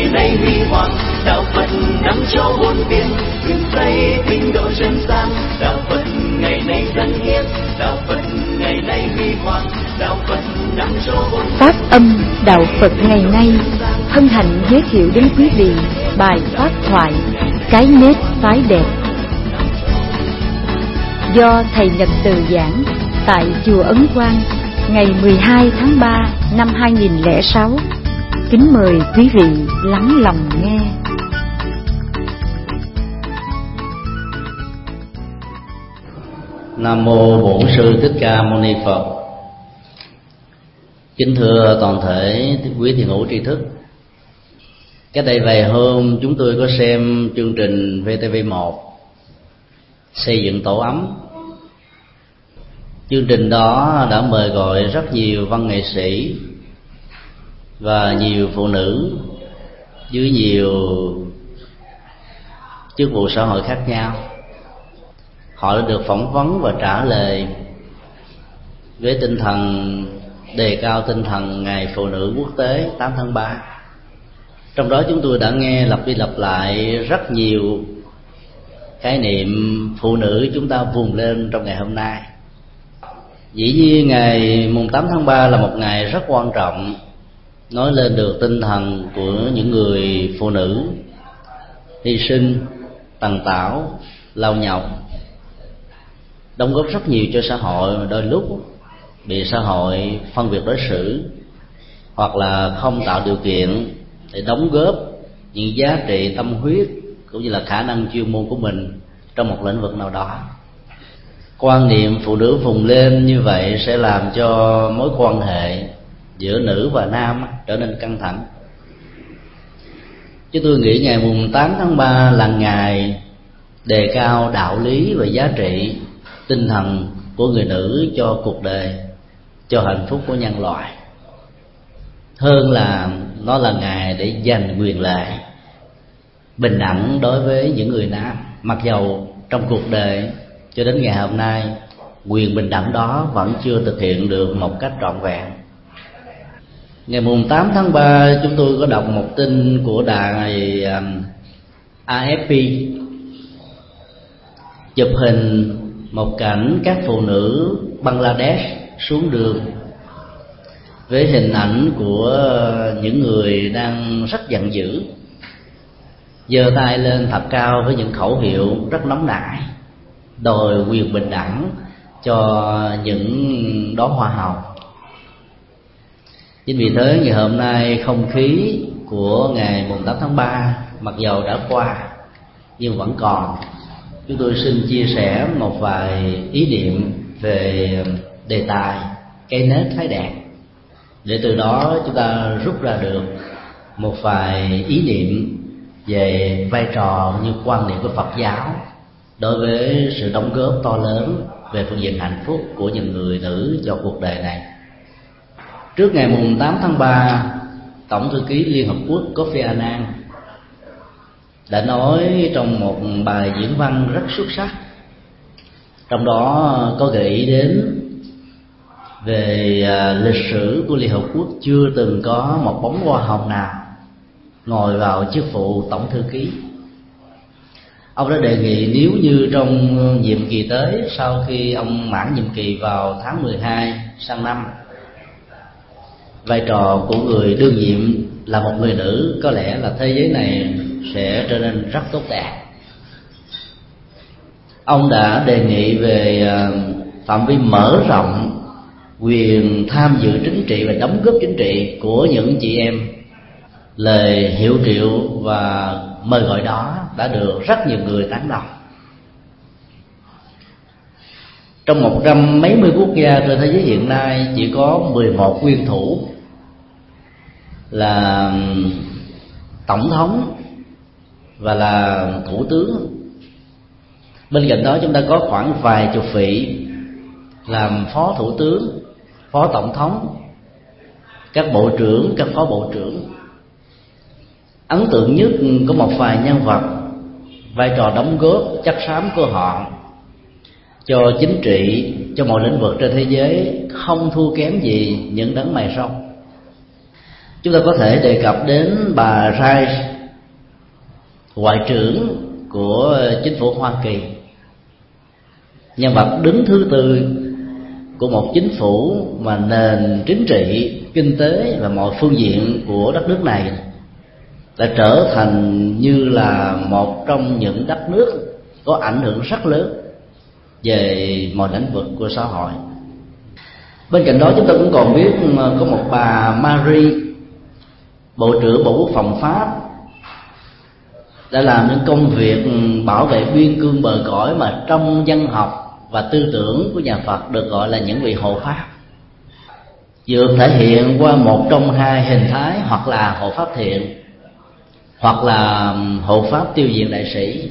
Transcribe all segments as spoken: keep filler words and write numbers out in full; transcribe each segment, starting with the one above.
ngày nay huy hoàng. Đạo Phật nắm cho muôn biển, đường dây tinh độ chân gian. Đạo Phật ngày nay dân hiến, đạo Phật ngày nay huy hoàng. Đạo Phật nắm cho muôn biển. Pháp âm Đạo Phật ngày nay hân hạnh giới thiệu đến quý vị bài pháp thoại Cái nết phái đẹp do thầy Nhật Từ giảng tại chùa Ấn Quang ngày mười hai tháng ba năm hai nghìn lẻ sáu. Kính mời quý vị lắng lòng nghe. Nam mô Bổn Sư Thích Ca Mâu Ni Phật. Kính thưa toàn thể quý thiền hữu tri thức. Cách đây vài hôm chúng tôi có xem chương trình vê tê vê một Xây dựng tổ ấm. Chương trình đó đã mời gọi rất nhiều văn nghệ sĩ và nhiều phụ nữ dưới nhiều chức vụ xã hội khác nhau. Họ đã được phỏng vấn và trả lời với tinh thần đề cao tinh thần Ngày Phụ nữ Quốc tế tám tháng ba. Trong đó chúng tôi đã nghe lặp đi lặp lại rất nhiều khái niệm phụ nữ chúng ta vùng lên trong ngày hôm nay. Dĩ nhiên ngày mùng tám tháng ba là một ngày rất quan trọng, nói lên được tinh thần của những người phụ nữ hy sinh, tần tảo, lao nhọc, đóng góp rất nhiều cho xã hội. Đôi lúc bị xã hội phân biệt đối xử hoặc là không tạo điều kiện để đóng góp những giá trị tâm huyết cũng như là khả năng chuyên môn của mình trong một lĩnh vực nào đó. Quan niệm phụ nữ vùng lên như vậy sẽ làm cho mối quan hệ giữa nữ và nam trở nên căng thẳng. Chứ tôi nghĩ ngày mùng tám tháng ba là ngày đề cao đạo lý và giá trị tinh thần của người nữ cho cuộc đời, cho hạnh phúc của nhân loại, hơn là nó là ngày để giành quyền lợi bình đẳng đối với những người nam. Mặc dầu trong cuộc đời cho đến ngày hôm nay quyền bình đẳng đó vẫn chưa thực hiện được một cách trọn vẹn. Ngày mùng tám tháng ba chúng tôi có đọc một tin của đài a ép pê chụp hình một cảnh các phụ nữ Bangladesh xuống đường với hình ảnh của những người đang rất giận dữ, giơ tay lên thật cao với những khẩu hiệu rất nóng nảy đòi quyền bình đẳng cho những đóa hoa hồng. Chính vì thế ngày hôm nay không khí của ngày mùng tám tháng ba mặc dầu đã qua nhưng vẫn còn. Chúng tôi xin chia sẻ một vài ý niệm về đề tài cây nết phái đẹp, để từ đó chúng ta rút ra được một vài ý niệm về vai trò như quan niệm của Phật giáo đối với sự đóng góp to lớn về phương diện hạnh phúc của những người nữ cho cuộc đời này. Trước ngày mùng tám tháng ba, Tổng thư ký Liên Hợp Quốc Kofi Annan đã nói trong một bài diễn văn rất xuất sắc, trong đó có gợi ý đến về lịch sử của Liên Hợp Quốc chưa từng có một bóng hoa hồng nào ngồi vào chức vụ tổng thư ký. Ông đã đề nghị nếu như trong nhiệm kỳ tới, sau khi ông mãn nhiệm kỳ vào tháng mười hai sang năm, vai trò của người đương nhiệm là một người nữ, có lẽ là thế giới này sẽ trở nên rất tốt đẹp. Ông đã đề nghị về phạm vi mở rộng quyền tham dự chính trị và đóng góp chính trị của những chị em. Lời hiệu triệu và mời gọi đó đã được rất nhiều người tán đồng. Trong một trăm mấy mươi quốc gia trên thế giới hiện nay, chỉ có mười một nguyên thủ là tổng thống và là thủ tướng. Bên cạnh đó chúng ta có khoảng vài chục vị làm phó thủ tướng, phó tổng thống, các bộ trưởng, các phó bộ trưởng. Ấn tượng nhất có một vài nhân vật, vai trò đóng góp chất xám của họ cho chính trị, cho mọi lĩnh vực trên thế giới không thua kém gì những đấng mày râu. Chúng ta có thể đề cập đến bà Rice, ngoại trưởng của chính phủ Hoa Kỳ, nhân vật đứng thứ tư của một chính phủ mà nền chính trị, kinh tế và mọi phương diện của đất nước này đã trở thành như là một trong những đất nước có ảnh hưởng rất lớn về mọi lĩnh vực của xã hội. Bên cạnh đó, chúng ta cũng còn biết có một bà Marie, Bộ trưởng Bộ Quốc phòng Pháp, đã làm những công việc bảo vệ biên cương bờ cõi mà trong văn học và tư tưởng của nhà Phật được gọi là những vị hộ pháp, được thể hiện qua một trong hai hình thái, hoặc là hộ pháp thiện, hoặc là hộ pháp tiêu diệt đại sĩ.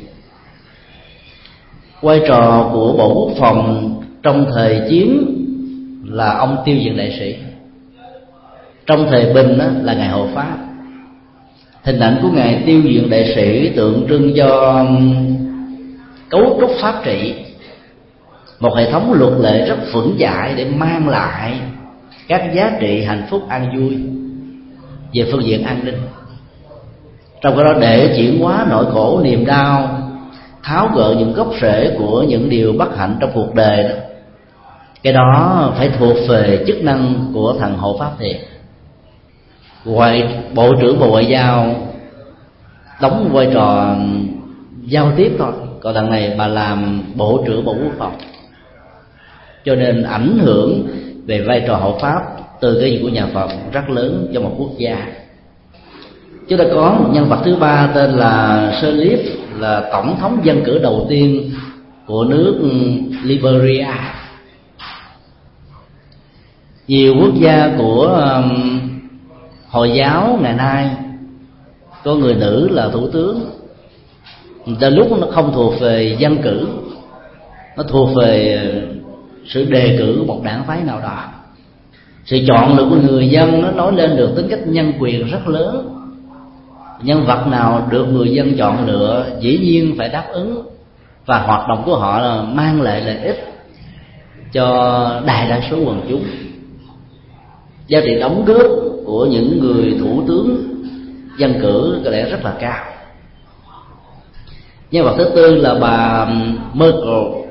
Vai trò của Bộ Quốc phòng trong thời chiến là ông tiêu diệt đại sĩ, trong thời bình là ngài hộ pháp. Hình ảnh của ngài tiêu diệt đại sĩ tượng trưng cho cấu trúc pháp trị, một hệ thống luật lệ rất vững chãi để mang lại các giá trị hạnh phúc an vui về phương diện an ninh. Trong cái đó, để chuyển hóa nỗi khổ niềm đau, tháo gỡ những gốc rễ của những điều bất hạnh trong cuộc đời đó, cái đó phải thuộc về chức năng của thằng hộ pháp thiện. Ngoại Bộ trưởng Bộ Ngoại giao đóng vai trò giao tiếp thôi, còn đằng này bà làm Bộ trưởng Bộ Quốc phòng, cho nên ảnh hưởng về vai trò hộ pháp từ cái gì của nhà Phật rất lớn cho một quốc gia. Chúng ta có một nhân vật thứ ba tên là Sirleaf, là tổng thống dân cử đầu tiên của nước Liberia. Nhiều quốc gia của um, Hồi giáo ngày nay có người nữ là thủ tướng, từ lúc nó không thuộc về dân cử, nó thuộc về sự đề cử một đảng phái nào đó. Sự chọn lựa của người dân nó nói lên được tính cách nhân quyền rất lớn. Nhân vật nào được người dân chọn lựa dĩ nhiên phải đáp ứng, và hoạt động của họ là mang lại lợi ích cho đại đa số quần chúng. Giá trị đóng góp của những người thủ tướng dân cử có lẽ rất là cao. Nhân vật thứ tư là bà Merkel,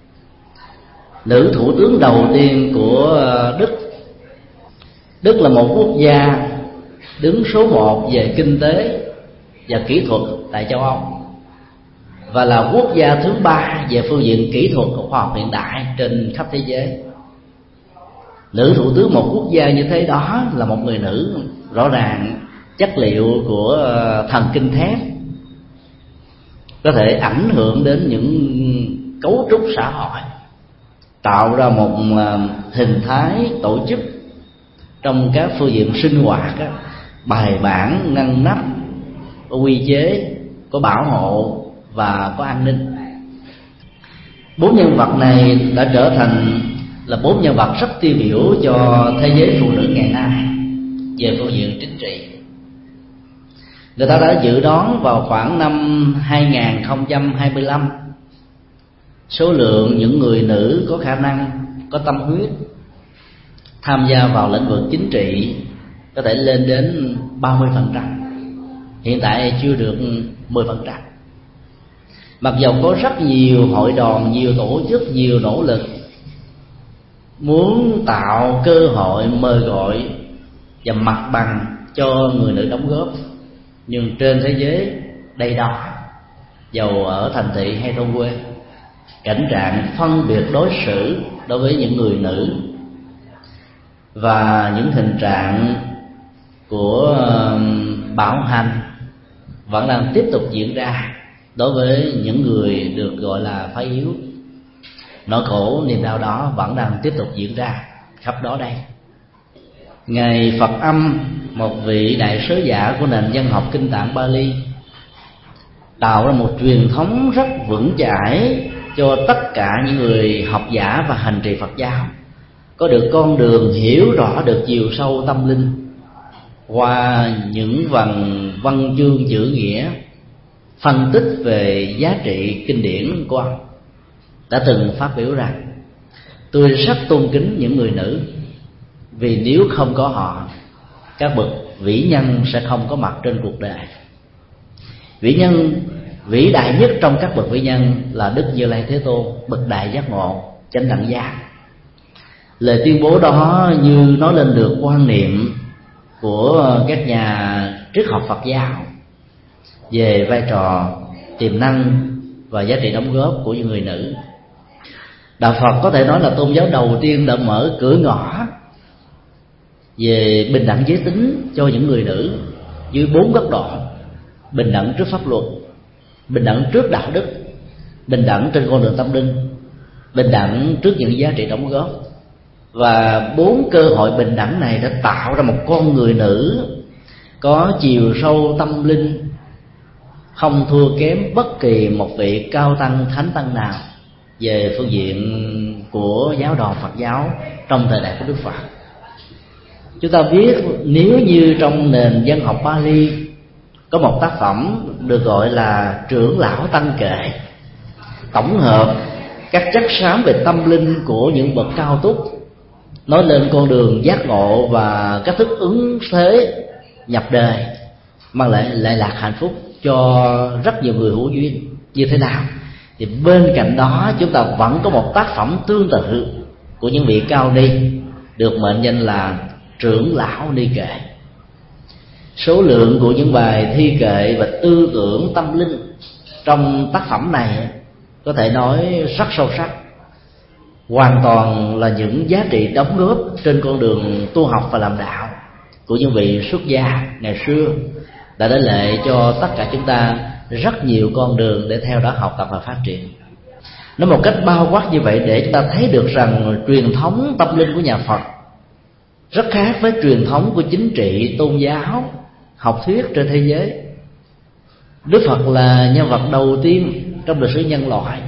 nữ thủ tướng đầu tiên của Đức. Đức là một quốc gia đứng số một về kinh tế và kỹ thuật tại châu Âu, và là quốc gia thứ ba về phương diện kỹ thuật của khoa học hiện đại trên khắp thế giới. Nữ thủ tướng một quốc gia như thế đó là một người nữ, rõ ràng chất liệu của thần kinh thép có thể ảnh hưởng đến những cấu trúc xã hội, tạo ra một hình thái tổ chức trong các phương diện sinh hoạt á, bài bản, ngăn nắp, có quy chế, có bảo hộ và có an ninh. Bốn nhân vật này đã trở thành là bốn nhân vật rất tiêu biểu cho thế giới phụ nữ ngày nay về phương diện chính trị. Người ta đã dự đoán vào khoảng năm hai không hai lăm, số lượng những người nữ có khả năng, có tâm huyết tham gia vào lĩnh vực chính trị có thể lên đến ba mươi phần trăm. Hiện tại chưa được mười phần trăm. Mặc dù có rất nhiều hội đoàn, nhiều tổ chức, nhiều nỗ lực muốn tạo cơ hội mời gọi và mặt bằng cho người nữ đóng góp, nhưng trên thế giới đây đó, dầu ở thành thị hay thôn quê, cảnh trạng phân biệt đối xử đối với những người nữ và những tình trạng của bạo hành vẫn đang tiếp tục diễn ra đối với những người được gọi là phái yếu. Nỗi khổ niềm đau đó vẫn đang tiếp tục diễn ra khắp đó đây. Ngài Phật Âm, một vị đại sứ giả của nền văn học kinh tạng Bali, tạo ra một truyền thống rất vững chãi cho tất cả những người học giả và hành trì Phật giáo có được con đường hiểu rõ được chiều sâu tâm linh qua những văn văn chương chữ nghĩa, phân tích về giá trị kinh điển của ông. Đã từng phát biểu rằng: tôi rất tôn kính những người nữ, vì nếu không có họ các bậc vĩ nhân sẽ không có mặt trên cuộc đời. Vĩ nhân vĩ đại nhất trong các bậc vĩ nhân là Đức Như Lai Thế Tôn, bậc đại giác ngộ, chánh đẳng giác. Lời tuyên bố đó như nói lên được quan niệm của các nhà triết học Phật giáo về vai trò, tiềm năng và giá trị đóng góp của những người nữ. Đạo Phật có thể nói là tôn giáo đầu tiên đã mở cửa ngõ về bình đẳng giới tính cho những người nữ dưới bốn góc độ: bình đẳng trước pháp luật, bình đẳng trước đạo đức, bình đẳng trên con đường tâm linh, bình đẳng trước những giá trị đóng góp. Và bốn cơ hội bình đẳng này đã tạo ra một con người nữ có chiều sâu tâm linh không thua kém bất kỳ một vị cao tăng thánh tăng nào về phương diện của giáo đoàn Phật giáo trong thời đại của Đức Phật. Chúng ta biết nếu như trong nền văn học Pali có một tác phẩm được gọi là Trưởng Lão Tăng Kệ, tổng hợp các chất xám về tâm linh của những bậc cao túc, nói lên con đường giác ngộ và cách thức ứng thế nhập đời, mang lại lại lạc hạnh phúc cho rất nhiều người hữu duyên. Như thế nào? Thì bên cạnh đó chúng ta vẫn có một tác phẩm tương tự của những vị cao ni được mệnh danh là Trưởng Lão Ni Kệ. Số lượng của những bài thi kệ và tư tưởng tâm linh trong tác phẩm này có thể nói rất sâu sắc, hoàn toàn là những giá trị đóng góp trên con đường tu học và làm đạo của những vị xuất gia ngày xưa, đã để lại cho tất cả chúng ta rất nhiều con đường để theo đó học tập và phát triển. Nói một cách bao quát như vậy để chúng ta thấy được rằng truyền thống tâm linh của nhà Phật rất khác với truyền thống của chính trị, tôn giáo, học thuyết trên thế giới. Đức Phật là nhân vật đầu tiên trong lịch sử nhân loại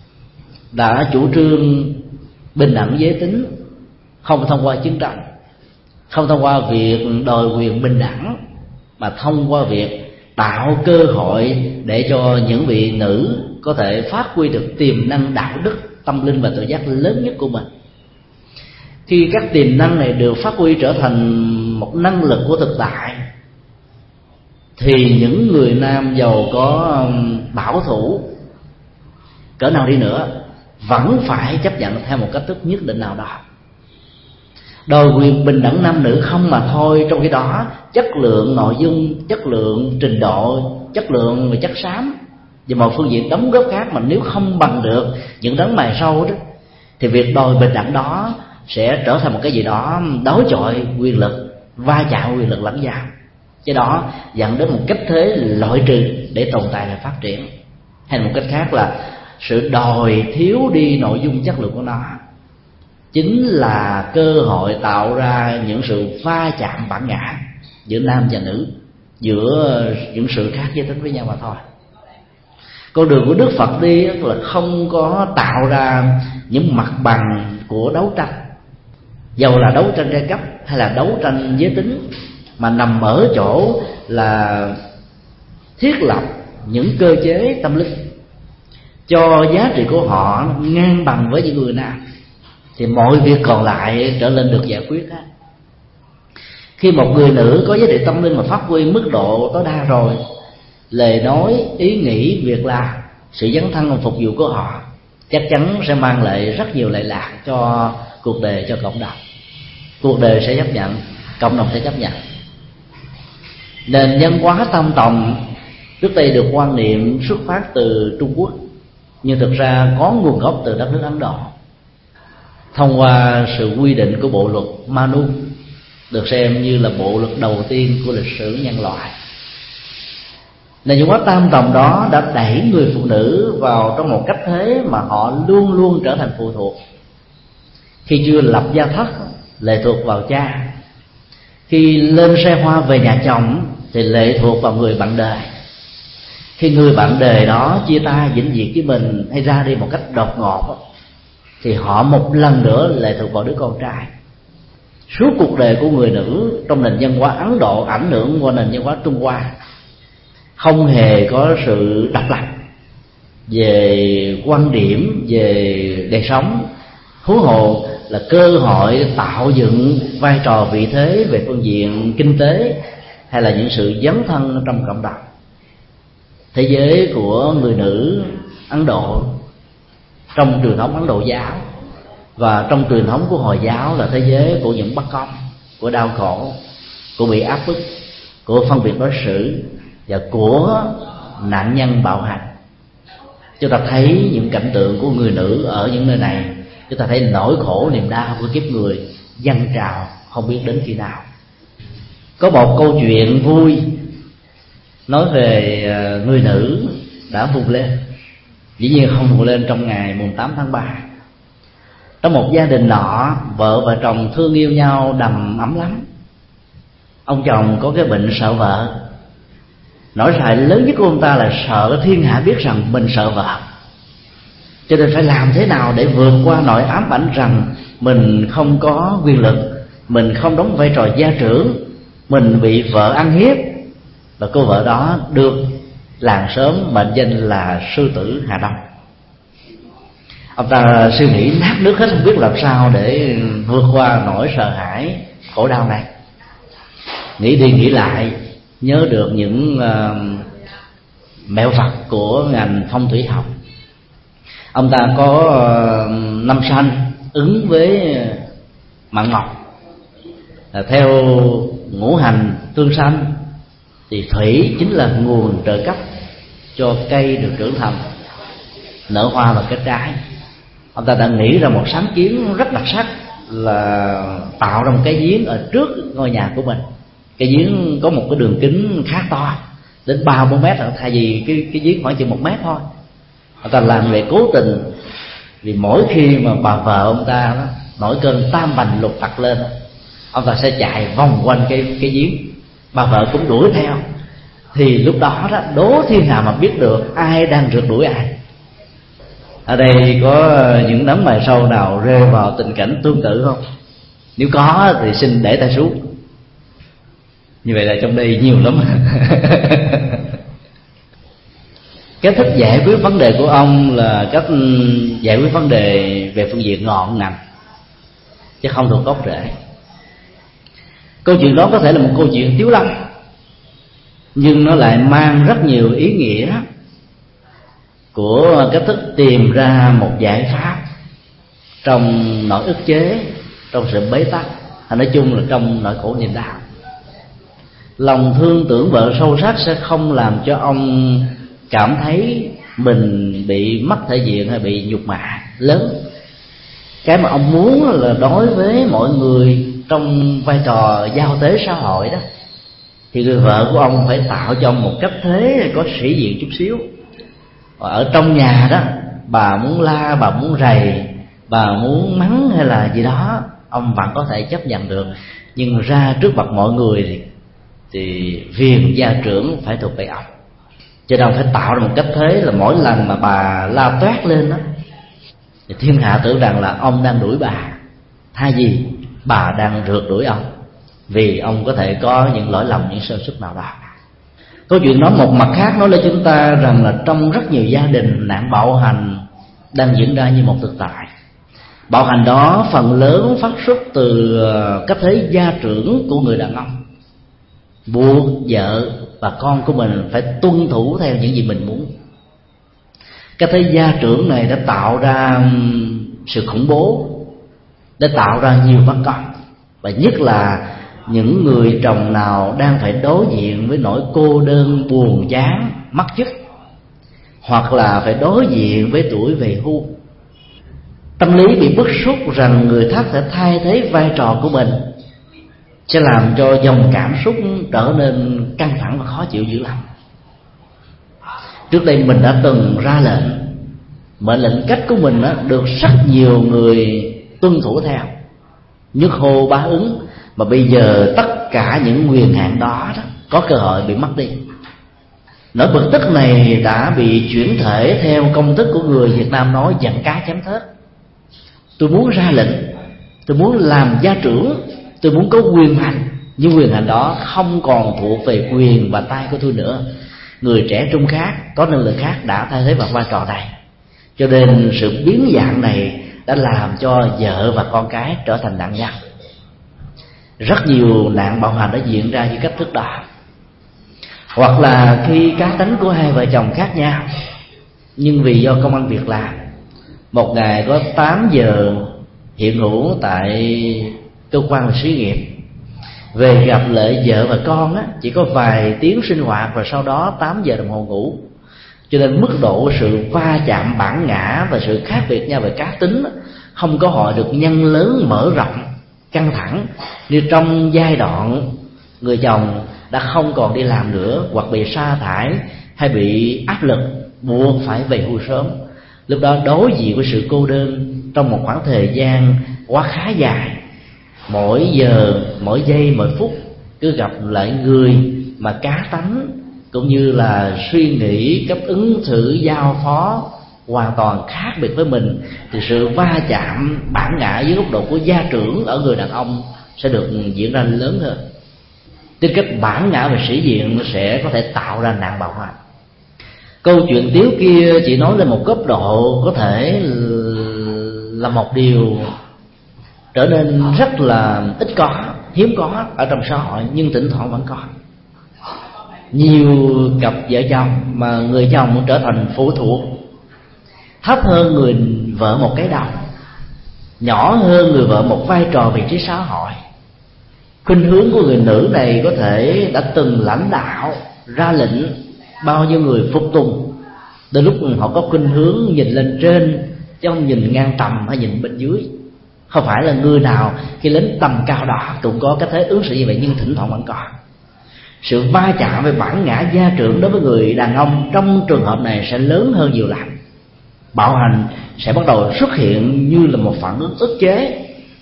đã chủ trương bình đẳng giới tính, không thông qua chiến tranh, không thông qua việc đòi quyền bình đẳng, mà thông qua việc tạo cơ hội để cho những vị nữ có thể phát huy được tiềm năng đạo đức, tâm linh và tự giác lớn nhất của mình. Khi các tiềm năng này được phát huy trở thành một năng lực của thực tại, thì những người nam giàu có bảo thủ cỡ nào đi nữa vẫn phải chấp nhận theo một cách thức nhất định nào đó. Đòi quyền bình đẳng nam nữ không mà thôi, trong khi đó chất lượng nội dung, chất lượng trình độ, chất lượng và chất xám và một phương diện đóng góp khác mà nếu không bằng được những đấng mài sâu đó, thì việc đòi bình đẳng đó sẽ trở thành một cái gì đó đối chọi quyền lực, va chạm quyền lực lẫn nhau, cái đó dẫn đến một cách thế loại trừ để tồn tại và phát triển. Hay một cách khác là sự đòi thiếu đi nội dung chất lượng của nó chính là cơ hội tạo ra những sự va chạm bản ngã giữa nam và nữ, giữa những sự khác giới tính với nhau mà thôi. Con đường của Đức Phật đi là không có tạo ra những mặt bằng của đấu tranh, dầu là đấu tranh giai cấp hay là đấu tranh giới tính, mà nằm ở chỗ là thiết lập những cơ chế tâm linh cho giá trị của họ ngang bằng với những người nam, thì mọi việc còn lại trở nên được giải quyết hết. Khi một người nữ có giá trị tâm linh mà phát huy mức độ tối đa rồi, lời nói, ý nghĩ, việc làm, sự dấn thân phục vụ của họ chắc chắn sẽ mang lại rất nhiều lợi lạc cho cuộc đời, cho cộng đồng. Cuộc đời sẽ chấp nhận, cộng đồng sẽ chấp nhận. Nền văn hóa Tam Tòng trước đây được quan niệm xuất phát từ Trung Quốc, nhưng thực ra có nguồn gốc từ đất nước Ấn Độ, thông qua sự quy định của bộ luật Manu, được xem như là bộ luật đầu tiên của lịch sử nhân loại. Nền văn hóa Tam Tòng đó đã đẩy người phụ nữ vào trong một cách thế mà họ luôn luôn trở thành phụ thuộc. Khi chưa lập gia thất, lệ thuộc vào cha. Khi lên xe hoa về nhà chồng thì lệ thuộc vào người bạn đời. Khi người bạn đời đó chia tay vĩnh viễn với mình hay ra đi một cách đột ngột, thì họ một lần nữa lệ thuộc vào đứa con trai. Suốt cuộc đời của người nữ trong nền văn hóa Ấn Độ ảnh hưởng qua nền văn hóa Trung Hoa không hề có sự độc lập về quan điểm, về đời sống. Huống hồ là cơ hội tạo dựng vai trò vị thế về phương diện kinh tế hay là những sự dấn thân trong cộng đồng. Thế giới của người nữ Ấn Độ trong truyền thống Ấn Độ giáo và trong truyền thống của Hồi giáo là thế giới của những bất công, của đau khổ, của bị áp bức, của phân biệt đối xử và của nạn nhân bạo hành. Chúng ta thấy những cảnh tượng của người nữ ở những nơi này, chúng ta thấy nỗi khổ niềm đau của kiếp người dâng trào không biết đến khi nào. Có một câu chuyện vui nói về người nữ đã vùng lên, dĩ nhiên không vùng lên trong ngày mùng tám tháng ba. Trong một gia đình nọ, vợ và chồng thương yêu nhau đầm ấm lắm. Ông chồng có cái bệnh sợ vợ. Nỗi sợ lớn nhất của ông ta là sợ thiên hạ biết rằng mình sợ vợ, cho nên phải làm thế nào để vượt qua nỗi ám ảnh rằng mình không có quyền lực, mình không đóng vai trò gia trưởng, mình bị vợ ăn hiếp. Và cô vợ đó được làng xóm mệnh danh là sư tử Hà Đông. Ông ta suy nghĩ nát nước hết, không biết làm sao để vượt qua nỗi sợ hãi khổ đau này. Nghĩ đi nghĩ lại, nhớ được những uh, mẹo vặt của ngành phong thủy học. Ông ta có uh, năm sanh ứng với mạng ngọc. uh, Theo ngũ hành tương sanh thì thủy chính là nguồn trợ cấp cho cây được trưởng thành, nở hoa và kết trái. Ông ta đã nghĩ ra một sáng kiến rất đặc sắc là tạo ra một cái giếng ở trước ngôi nhà của mình. Cái giếng có một cái đường kính khá to, đến ba bốn mét, thay vì cái cái giếng khoảng chừng một mét thôi. Ông ta làm về cố tình, vì mỗi khi mà bà vợ ông ta đó, nổi cơn tam bành lục tặc lên, ông ta sẽ chạy vòng quanh cái cái giếng, bà vợ cũng đuổi theo. Thì lúc đó đó đố thiên hạ mà biết được ai đang rượt đuổi ai. Ở đây có những đấng mày sâu nào rơi vào tình cảnh tương tự không? Nếu có thì xin để tay xuống. Như vậy là trong đây nhiều lắm. Cách thức giải quyết vấn đề của ông là cách giải quyết vấn đề về phương diện ngọn ngành, chứ không thuộc gốc rễ. Câu chuyện đó có thể là một câu chuyện tiếu lâm, nhưng nó lại mang rất nhiều ý nghĩa của cách thức tìm ra một giải pháp trong nỗi ức chế, trong sự bế tắc, hay nói chung là trong nỗi khổ niềm đau. Lòng thương tưởng vợ sâu sắc sẽ không làm cho ông cảm thấy mình bị mất thể diện hay bị nhục mạ lớn. Cái mà ông muốn là đối với mọi người trong vai trò giao tế xã hội đó, thì người vợ của ông phải tạo cho ông một cách thế có sĩ diện chút xíu. Ở trong nhà đó, bà muốn la, bà muốn rầy, bà muốn mắng hay là gì đó, ông vẫn có thể chấp nhận được. Nhưng ra trước mặt mọi người thì, thì viên gia trưởng phải thuộc về ông. Cho nên ông phải tạo ra một cách thế là mỗi lần mà bà la toét lên đó, thì thiên hạ tưởng rằng là ông đang đuổi bà, thay vì bà đang rượt đuổi ông, vì ông có thể có những lỗi lầm, những sơ suất nào đó. Câu chuyện đó một mặt khác nói lên chúng ta rằng là trong rất nhiều gia đình, nạn bạo hành đang diễn ra như một thực tại. Bạo hành đó phần lớn phát xuất từ cách thế gia trưởng của người đàn ông, buộc vợ và con của mình phải tuân thủ theo những gì mình muốn. Cách thế gia trưởng này đã tạo ra sự khủng bố, đã tạo ra nhiều bất công, và nhất là những người chồng nào đang phải đối diện với nỗi cô đơn, buồn chán, mất chức, hoặc là phải đối diện với tuổi về hưu. Tâm lý bị bức xúc rằng người thất sẽ thay thế vai trò của mình sẽ làm cho dòng cảm xúc trở nên căng thẳng và khó chịu dữ lắm. Trước đây mình đã từng ra lệnh, mệnh lệnh cách của mình được rất nhiều người tuân thủ theo, nhất hô bá ứng, mà bây giờ tất cả những quyền hạn đó, đó có cơ hội bị mất đi. Nỗi bực tức này đã bị chuyển thể theo công thức của người Việt Nam nói giận cá chém thớt. Tôi muốn ra lệnh, tôi muốn làm gia trưởng, tôi muốn có quyền hành, nhưng quyền hành đó không còn thuộc về quyền và tay của tôi nữa. Người trẻ trung khác, có năng lực khác đã thay thế vào vai trò này. Cho nên sự biến dạng này đã làm cho vợ và con cái trở thành nạn nhân. Rất nhiều nạn bạo hành đã diễn ra như cách thức đó. Hoặc là khi cá tánh của hai vợ chồng khác nhau, nhưng vì do công ăn việc làm, một ngày có tám giờ hiện hữu tại cơ quan xí nghiệp, về gặp lại vợ và con á, chỉ có vài tiếng sinh hoạt và sau đó tám giờ đồng hồ ngủ. Cho nên mức độ sự va chạm bản ngã và sự khác biệt nhau về cá tính không có hội được nhân lớn mở rộng căng thẳng như trong giai đoạn người chồng đã không còn đi làm nữa, hoặc bị sa thải hay bị áp lực buộc phải về hưu sớm. Lúc đó đối diện với sự cô đơn trong một khoảng thời gian quá khá dài, mỗi giờ, mỗi giây, mỗi phút cứ gặp lại người mà cá tánh cũng như là suy nghĩ, cách ứng xử, giao phó hoàn toàn khác biệt với mình, thì sự va chạm bản ngã dưới góc độ của gia trưởng ở người đàn ông sẽ được diễn ra lớn hơn. Tính cách bản ngã về sĩ diện sẽ có thể tạo ra nạn bạo hành. Câu chuyện tiếu kia chỉ nói lên một cấp độ có thể là một điều trở nên rất là ít có, hiếm có ở trong xã hội, nhưng thỉnh thoảng vẫn có. Nhiều cặp vợ chồng mà người chồng trở thành phụ thuộc, thấp hơn người vợ một cái đầu, nhỏ hơn người vợ một vai trò vị trí xã hội. Khuynh hướng của người nữ này có thể đã từng lãnh đạo, ra lệnh, bao nhiêu người phục tùng. Đến lúc họ có khuynh hướng nhìn lên trên chứ không nhìn ngang tầm hay nhìn bên dưới. Không phải là người nào khi đến tầm cao đó cũng có cái thế ứng xử như vậy, nhưng thỉnh thoảng vẫn có. Sự va chạm về bản ngã gia trưởng đối với người đàn ông trong trường hợp này sẽ lớn hơn nhiều lần. Bạo hành sẽ bắt đầu xuất hiện như là một phản ứng ức chế,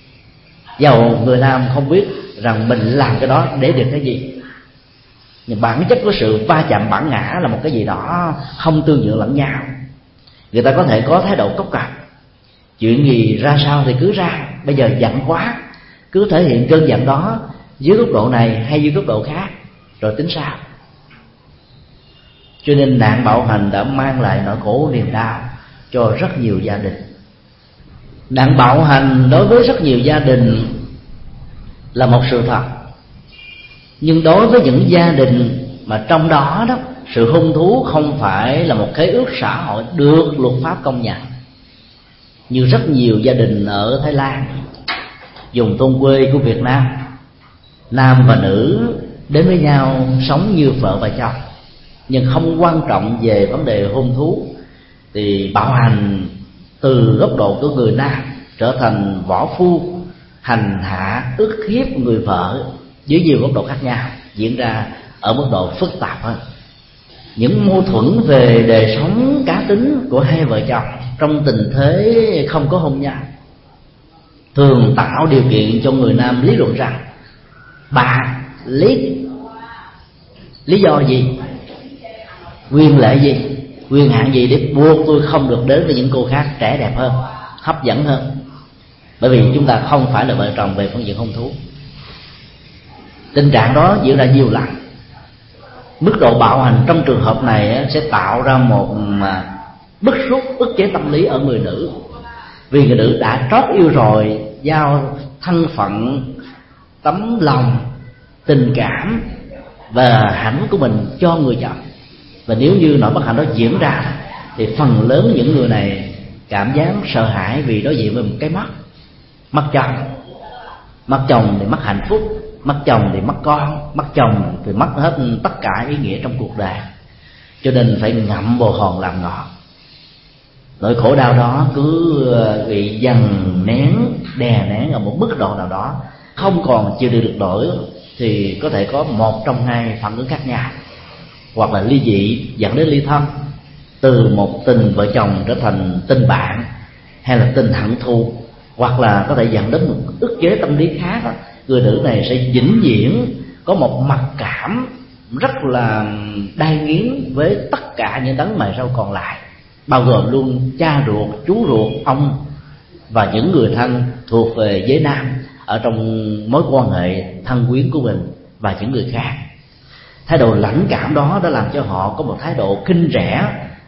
dầu người nam không biết rằng mình làm cái đó để được cái gì. Nhưng bản chất của sự va chạm bản ngã là một cái gì đó không tương nhượng lẫn nhau. Người ta có thể có thái độ cốc cằn, chuyện gì ra sao thì cứ ra, bây giờ giận quá cứ thể hiện cơn giận đó dưới góc độ này hay dưới góc độ khác rồi tính sao. Cho nên nạn bạo hành đã mang lại nỗi khổ niềm đau cho rất nhiều gia đình. Nạn bạo hành đối với rất nhiều gia đình là một sự thật, nhưng đối với những gia đình mà trong đó đó sự hung thú không phải là một khế ước xã hội được luật pháp công nhận, như rất nhiều gia đình ở Thái Lan, vùng thôn quê của Việt Nam, nam và nữ đến với nhau sống như vợ và chồng, nhưng không quan trọng về vấn đề hôn thú, thì bạo hành từ góc độ của người nam trở thành võ phu, hành hạ, ức hiếp người vợ dưới nhiều góc độ khác nhau, diễn ra ở mức độ phức tạp hơn. Những mâu thuẫn về đời sống cá tính của hai vợ chồng trong tình thế không có hôn nhân thường tạo điều kiện cho người nam lý luận rằng bà lý lý do gì, quyền lệ gì, quyền hạn gì để buộc tôi không được đến với những cô khác trẻ đẹp hơn, hấp dẫn hơn, bởi vì chúng ta không phải là vợ chồng về phương diện hôn thú. Tình trạng đó diễn ra nhiều lần. Mức độ bạo hành trong trường hợp này sẽ tạo ra một bức xúc, ức chế tâm lý ở người nữ, vì người nữ đã trót yêu rồi, giao thân phận, tấm lòng, tình cảm và hạnh phúc của mình cho người chồng. Và nếu như nỗi bất hạnh đó diễn ra thì phần lớn những người này cảm giác sợ hãi vì đối diện với một cái mất. Mất chồng, mất chồng thì mất hạnh phúc, mất chồng thì mất con, mất chồng thì mất hết tất cả ý nghĩa trong cuộc đời. Cho nên phải ngậm bồ hòn làm ngọt. Nỗi khổ đau đó cứ bị dằn nén, đè nén ở một mức độ nào đó, không còn chịu đựng được nổi, thì có thể có một trong hai phản ứng khác nhau, hoặc là ly dị dẫn đến ly thân, từ một tình vợ chồng trở thành tình bạn, hay là tình hận thù, hoặc là có thể dẫn đến một ức chế tâm lý khác đó. Người nữ này sẽ vĩnh viễn có một mặc cảm rất là đai nghiến với tất cả những đấng mày rau còn lại, bao gồm luôn cha ruột, chú ruột, ông và những người thân thuộc về giới nam ở trong mối quan hệ thân quyến của mình và những người khác. Thái độ lãnh cảm đó đã làm cho họ có một thái độ khinh rẻ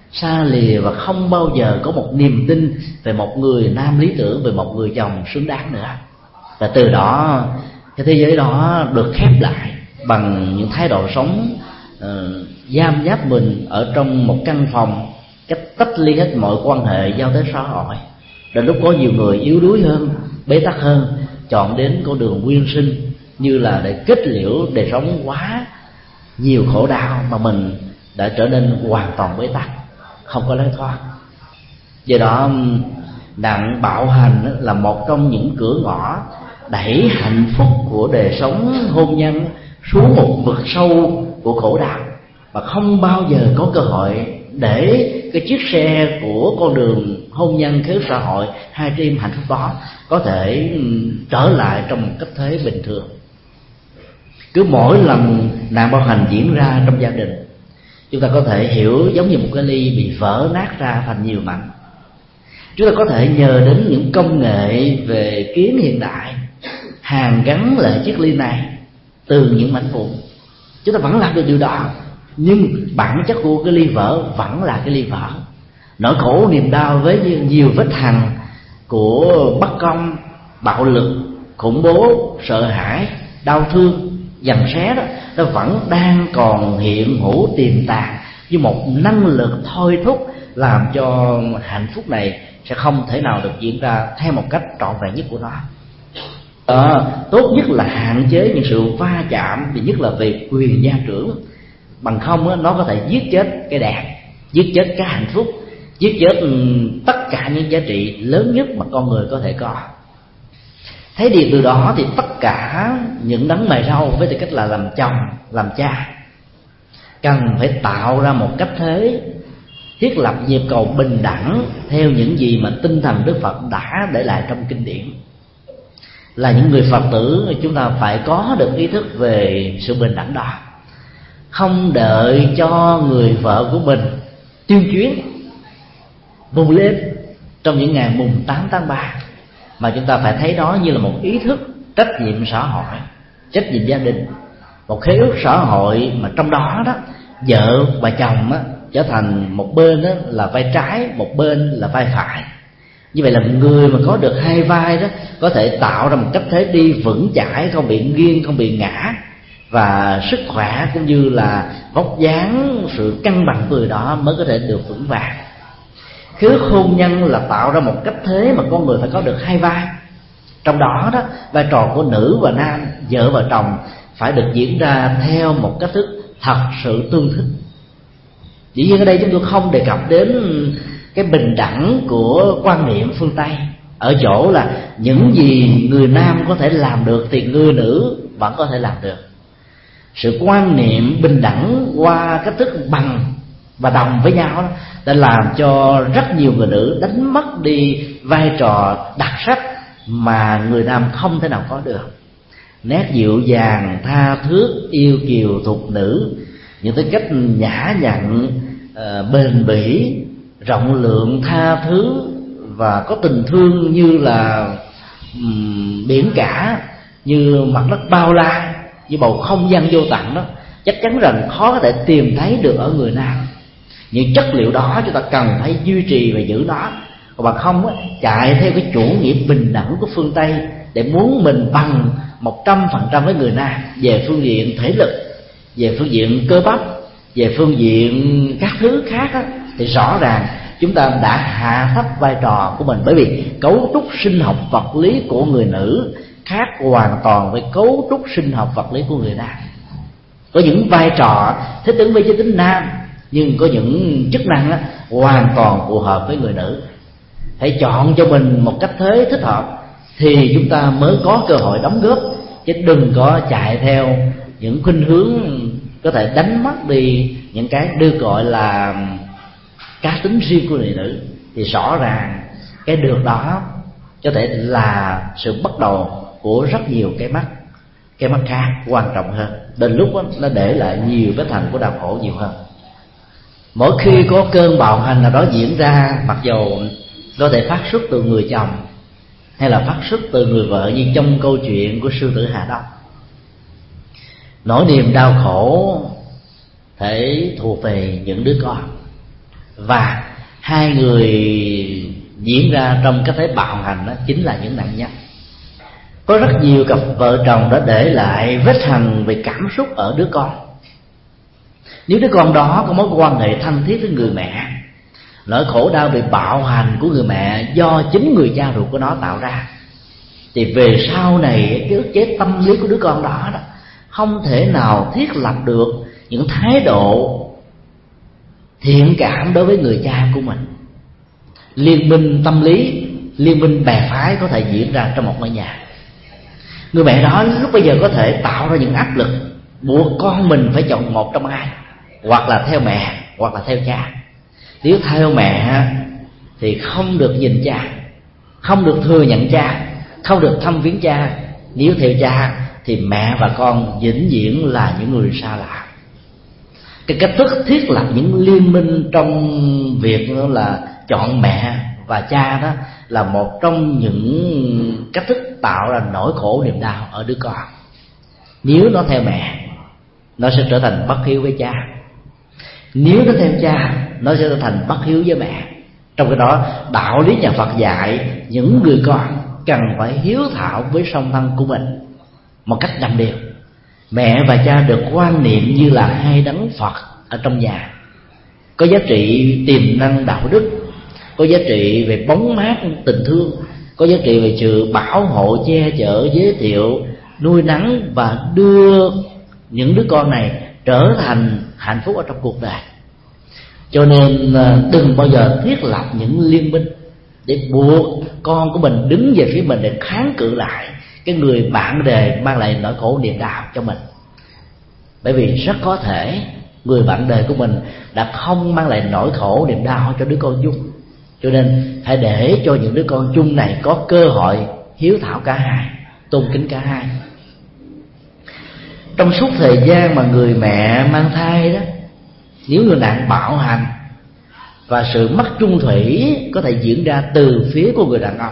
xa lìa và không bao giờ có một niềm tin về một người nam lý tưởng, về một người chồng xứng đáng nữa. Và từ đó cái thế giới đó được khép lại bằng những thái độ sống uh, giam giáp mình ở trong một căn phòng, cách tách ly hết mọi quan hệ giao tế xã hội. Đến lúc có nhiều người yếu đuối hơn, bế tắc hơn, chọn đến con đường quyên sinh như là để kết liễu đời sống quá nhiều khổ đau mà mình đã trở nên hoàn toàn bế tắc, không có lối thoát. Do đó nạn bạo hành là một trong những cửa ngõ đẩy hạnh phúc của đời sống hôn nhân xuống một vực sâu của khổ đau, và không bao giờ có cơ hội để cái chiếc xe của con đường hôn nhân khế xã hội hai trẻ em hạnh phúc đó có thể trở lại trong một cách thế bình thường. Cứ mỗi lần nạn bạo hành diễn ra trong gia đình, chúng ta có thể hiểu giống như một cái ly bị vỡ nát ra thành nhiều mảnh. Chúng ta có thể nhờ đến những công nghệ về kiến hiện đại hàn gắn lại chiếc ly này từ những mảnh vụn. Chúng ta vẫn làm được điều đó, nhưng bản chất của cái ly vỡ vẫn là cái ly vỡ. Nỗi khổ niềm đau với nhiều vết hằn của bất công, bạo lực, khủng bố, sợ hãi, đau thương, giằng xé đó, nó vẫn đang còn hiện hữu tiềm tàng như một năng lực thôi thúc làm cho hạnh phúc này sẽ không thể nào được diễn ra theo một cách trọn vẹn nhất của nó. À, tốt nhất là hạn chế những sự va chạm, thì nhất là về quyền gia trưởng. Bằng không á, nó có thể giết chết cái đẹp, giết chết cái hạnh phúc, giết chết tất cả những giá trị lớn nhất mà con người có thể có. Thấy điều từ đó thì tất cả những đấng mày râu với tư cách là làm chồng, làm cha, cần phải tạo ra một cách thế thiết lập nhịp cầu bình đẳng theo những gì mà tinh thần Đức Phật đã để lại trong kinh điển. Là những người Phật tử, chúng ta phải có được ý thức về sự bình đẳng đó, không đợi cho người vợ của mình tuyên chuyến vùng lên trong những ngày mùng tám tháng ba, mà chúng ta phải thấy đó như là một ý thức trách nhiệm xã hội, trách nhiệm gia đình, một khế ước xã hội mà trong đó đó vợ và chồng á, trở thành một bên đó là vai trái, một bên là vai phải. Như vậy là người mà có được hai vai đó có thể tạo ra một cách thế đi vững chãi, không bị nghiêng, không bị ngã, và sức khỏe cũng như là vóc dáng, sự cân bằng của người đó mới có thể được vững vàng. Khế ước hôn nhân là tạo ra một cách thế mà con người phải có được hai vai. Trong đó đó vai trò của nữ và nam, vợ và chồng phải được diễn ra theo một cách thức thật sự tương thích. Dĩ nhiên ở đây chúng tôi không đề cập đến cái bình đẳng của quan niệm phương Tây, ở chỗ là những gì người nam có thể làm được thì người nữ vẫn có thể làm được. Sự quan niệm bình đẳng qua cách thức bằng và đồng với nhau đó đã làm cho rất nhiều người nữ đánh mất đi vai trò đặc sắc mà người nam không thể nào có được. Nét dịu dàng, tha thước, yêu kiều, thục nữ, những cái cách nhã nhặn, uh, bền bỉ, rộng lượng, tha thứ và có tình thương như là um, biển cả, như mặt đất bao la, như bầu không gian vô tận đó, chắc chắn rằng khó có thể tìm thấy được ở người nam. Những chất liệu đó chúng ta cần phải duy trì và giữ nó, còn bằng không á, chạy theo cái chủ nghĩa bình đẳng của phương Tây để muốn mình bằng một trăm phần trăm với người nam về phương diện thể lực, về phương diện cơ bắp, về phương diện các thứ khác á, thì rõ ràng chúng ta đã hạ thấp vai trò của mình, bởi vì cấu trúc sinh học vật lý của người nữ khác hoàn toàn với cấu trúc sinh học vật lý của người nam. Có những vai trò thích ứng với giới tính nam, nhưng có những chức năng á, hoàn toàn phù hợp với người nữ. Hãy chọn cho mình một cách thế thích hợp thì chúng ta mới có cơ hội đóng góp, chứ đừng có chạy theo những khuynh hướng có thể đánh mất đi những cái được gọi là cá tính riêng của người nữ. Thì rõ ràng cái được đó có thể là sự bắt đầu của rất nhiều cái mắt, cái mắt khác quan trọng hơn. Đến lúc đó, nó để lại nhiều vết thành của đau khổ nhiều hơn. Mỗi khi có cơn bạo hành nào đó diễn ra, mặc dầu có thể phát xuất từ người chồng hay là phát xuất từ người vợ, như trong câu chuyện của sư tử Hà Đông, nỗi niềm đau khổ thể thuộc về những đứa con. và hai người diễn ra trong cái thế bạo hành đó chính là những nạn nhân. Có rất nhiều cặp vợ chồng đã để lại vết hằn về cảm xúc ở đứa con. Nếu đứa con đó có mối quan hệ thân thiết với người mẹ, nỗi khổ đau bị bạo hành của người mẹ do chính người cha ruột của nó tạo ra, thì về sau này cái ức chế tâm lý của đứa con đó, đó không thể nào thiết lập được những thái độ thiện cảm đối với người cha của mình. Liên minh tâm lý, liên minh bè phái có thể diễn ra trong một ngôi nhà. Người mẹ đó lúc bây giờ có thể tạo ra những áp lực buộc con mình phải chọn một trong hai, hoặc là theo mẹ hoặc là theo cha. Nếu theo mẹ thì không được nhìn cha, không được thừa nhận cha, không được thăm viếng cha. Nếu theo cha thì mẹ và con vĩnh viễn là những người xa lạ. Cái cách thức thiết lập những liên minh trong việc là chọn mẹ và cha đó là một trong những cách thức tạo ra nỗi khổ niềm đau ở đứa con. Nếu nó theo mẹ, nó sẽ trở thành bất hiếu với cha. Nếu nó theo cha, nó sẽ trở thành bất hiếu với mẹ. Trong cái đó, đạo lý nhà Phật dạy những người con cần phải hiếu thảo với song thân của mình một cách đồng đều. Mẹ và cha được quan niệm như là hai đấng Phật ở trong nhà, có giá trị tiềm năng đạo đức, có giá trị về bóng mát tình thương, có giá trị về sự bảo hộ, che chở, giới thiệu, nuôi nấng và đưa những đứa con này trở thành hạnh phúc ở trong cuộc đời. Cho nên đừng bao giờ thiết lập những liên minh để buộc con của mình đứng về phía mình để kháng cự lại cái người bạn đời mang lại nỗi khổ niềm đau cho mình. Bởi vì rất có thể người bạn đời của mình đã không mang lại nỗi khổ niềm đau cho đứa con chung. Cho nên hãy để cho những đứa con chung này có cơ hội hiếu thảo cả hai, tôn kính cả hai. Trong suốt thời gian mà người mẹ mang thai đó, nếu người nạn bạo hành và sự mất chung thủy có thể diễn ra từ phía của người đàn ông,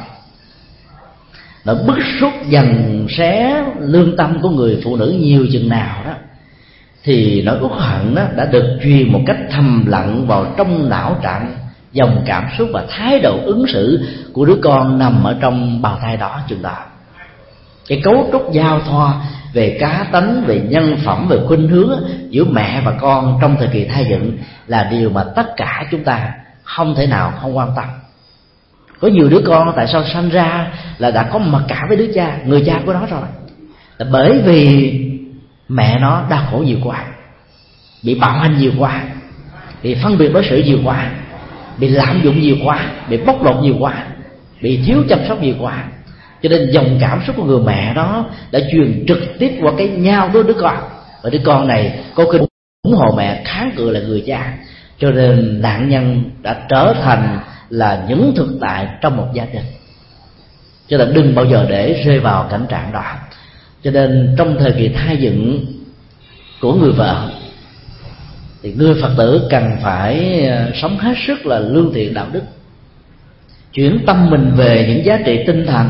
nó bức xúc dằn xé lương tâm của người phụ nữ nhiều chừng nào đó, thì nỗi uất hận đó đã được truyền một cách thầm lặng vào trong não trạng dòng cảm xúc và thái độ ứng xử của đứa con nằm ở trong bào thai đó chừng đó. Cái cấu trúc giao thoa về cá tánh, về nhân phẩm, về khuynh hướng giữa mẹ và con trong thời kỳ thai dựng là điều mà tất cả chúng ta không thể nào không quan tâm. Có nhiều đứa con tại sao sanh ra là đã có mặc cảm với đứa cha, người cha của nó rồi, là bởi vì mẹ nó đau khổ nhiều quá, bị bạo hành nhiều quá, bị phân biệt đối xử nhiều quá, bị lạm dụng nhiều quá, bị bóc lột nhiều quá, bị thiếu chăm sóc nhiều quá. Cho nên dòng cảm xúc của người mẹ đó đã truyền trực tiếp qua cái nhau của đứa con, và đứa con này có cái ủng hộ mẹ, kháng cự lại người cha. Cho nên nạn nhân đã trở thành là những thực tại trong một gia đình. Cho nên đừng bao giờ để rơi vào cảnh trạng đó. Cho nên trong thời kỳ thai dựng của người vợ thì người Phật tử cần phải sống hết sức là lương thiện đạo đức, chuyển tâm mình về những giá trị tinh thần,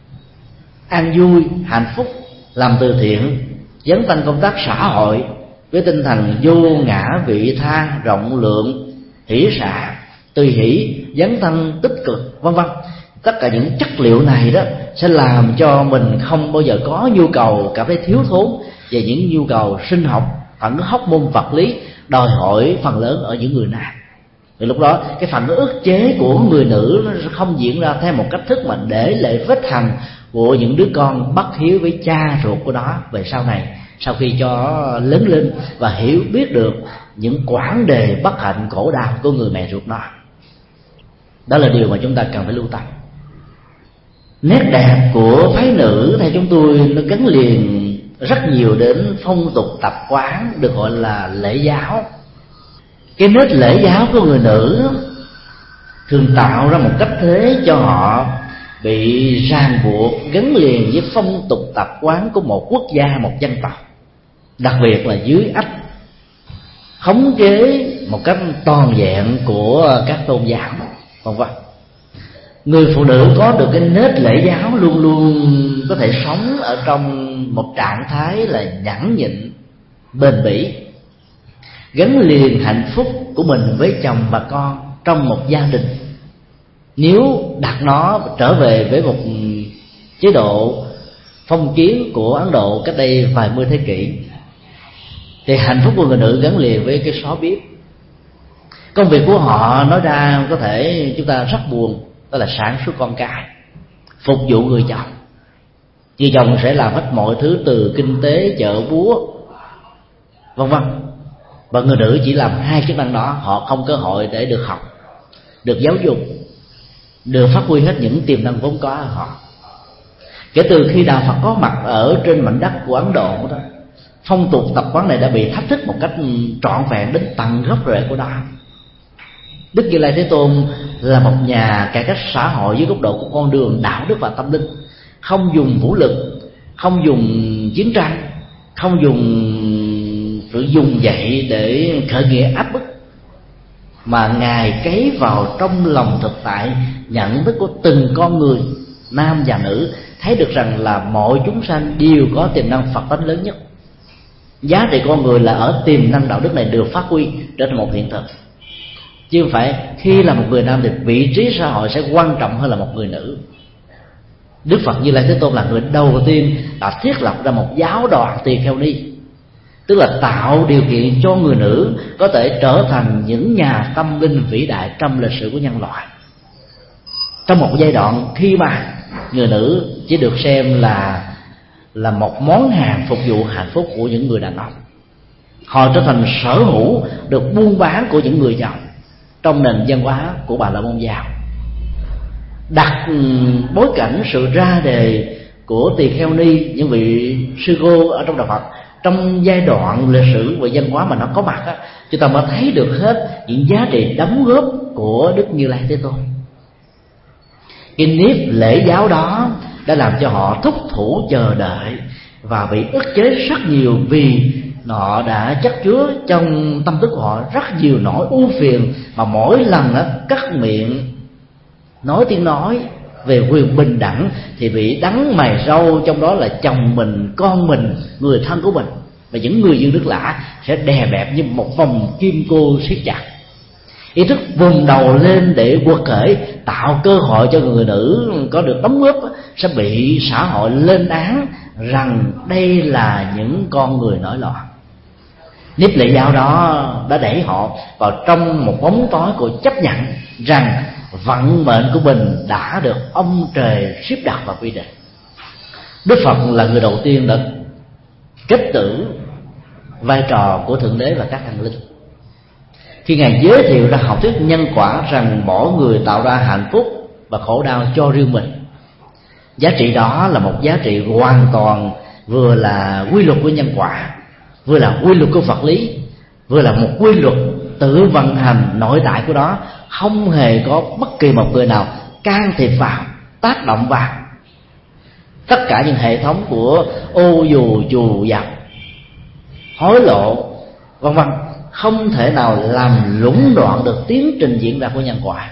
an vui, hạnh phúc, làm từ thiện, dấn thân công tác xã hội với tinh thần vô ngã vị tha, rộng lượng, hỷ xả, tùy hỷ, dấn thân tích cực, vân vân. Tất cả những chất liệu này đó sẽ làm cho mình không bao giờ có nhu cầu cảm thấy thiếu thốn về những nhu cầu sinh học, phản ứng hormone vật lý đòi hỏi phần lớn ở những người nam. Thì lúc đó cái phản ứng ức chế của người nữ nó sẽ không diễn ra theo một cách thức mà để lại vết hằn của những đứa con bất hiếu với cha ruột của nó về sau này, sau khi cho lớn lên và hiểu biết được những quãng đề bất hạnh khổ đau của người mẹ ruột nó. Đó là điều mà chúng ta cần phải lưu tâm. Nét đẹp của phái nữ theo chúng tôi nó gắn liền rất nhiều đến phong tục tập quán được gọi là lễ giáo. Cái nét lễ giáo của người nữ thường tạo ra một cách thế cho họ bị ràng buộc, gắn liền với phong tục tập quán của một quốc gia, một dân tộc, đặc biệt là dưới ách khống chế một cách toàn vẹn của các tôn giáo, vân vân. Người phụ nữ có được cái nết lễ giáo luôn luôn có thể sống ở trong một trạng thái là nhẫn nhịn, bền bỉ. gắn liền hạnh phúc của mình với chồng và con trong một gia đình. Nếu đặt nó trở về với một chế độ phong kiến của Ấn Độ cách đây vài mươi thế kỷ, thì hạnh phúc của người nữ gắn liền với cái xó bếp. Công việc của họ nói ra có thể chúng ta rất buồn, đó là sản xuất con cái, phục vụ người chồng. Người chồng sẽ làm hết mọi thứ từ kinh tế, chợ búa, vân vân, và người nữ chỉ làm hai chức năng đó. Họ không cơ hội để được học, được giáo dục, được phát huy hết những tiềm năng vốn có ở họ. Kể từ khi đạo Phật có mặt ở trên mảnh đất của Ấn Độ đó, phong tục tập quán này đã bị thách thức một cách trọn vẹn đến tận gốc rễ của nó. Đức Như Lai Thế Tôn là một nhà cải cách xã hội dưới góc độ của con đường đạo đức và tâm linh, không dùng vũ lực, không dùng chiến tranh, không dùng sự dùng dạy để khởi nghĩa áp bức, mà Ngài cấy vào trong lòng thực tại nhận thức của từng con người, nam và nữ, thấy được rằng là mọi chúng sanh đều có tiềm năng Phật tánh lớn nhất. Giá trị con người là ở tiềm năng đạo đức này được phát huy trở thành một hiện thực, chứ không phải khi là một người nam thì vị trí xã hội sẽ quan trọng hơn là một người nữ. Đức Phật Như Lai Thế Tôn là người đầu tiên đã thiết lập ra một giáo đoàn tỳ kheo ni, tức là tạo điều kiện cho người nữ có thể trở thành những nhà tâm linh vĩ đại trong lịch sử của nhân loại. Trong một giai đoạn khi mà người nữ chỉ được xem là là một món hàng phục vụ hạnh phúc của những người đàn ông, họ trở thành sở hữu được buôn bán của những người giàu trong nền văn hóa của Bà La Môn giáo. Đặt bối cảnh sự ra đề của tỳ kheo ni, những vị sư cô ở trong đạo Phật trong giai đoạn lịch sử và văn hóa mà nó có mặt á, chúng ta mới thấy được hết những giá trị đóng góp của Đức Như Lai Thế Tôn. Cái nếp lễ giáo đó đã làm cho họ thúc thủ chờ đợi và bị ức chế rất nhiều, vì họ đã chất chứa trong tâm thức của họ rất nhiều nỗi ưu phiền, mà mỗi lần á, cắt miệng nói tiếng nói về quyền bình đẳng thì bị đắng mày râu, trong đó là chồng mình, con mình, người thân của mình và những người dân nước lạ sẽ đè bẹp như một vòng kim cô siết chặt. Ý thức vùng đầu lên để quật khởi, tạo cơ hội cho người nữ có được đóng góp, sẽ bị xã hội lên án rằng đây là những con người nổi loạn. Nếp lễ giáo đó đã đẩy họ vào trong một bóng tối của chấp nhận rằng vận mệnh của mình đã được ông trời xếp đặt và quy định. Đức Phật là người đầu tiên đã kết tử vai trò của Thượng Đế và các thần linh khi Ngài giới thiệu ra học thuyết nhân quả, rằng mỗi người tạo ra hạnh phúc và khổ đau cho riêng mình. Giá trị đó là một giá trị hoàn toàn vừa là quy luật của nhân quả, vừa là quy luật của vật lý, vừa là một quy luật tự vận hành nội tại của nó, không hề có bất kỳ một người nào can thiệp vào, tác động vào. Tất cả những hệ thống của ô dù chù dập, hối lộ, vân vân, không thể nào làm lũng đoạn được tiến trình diễn ra của nhân quả.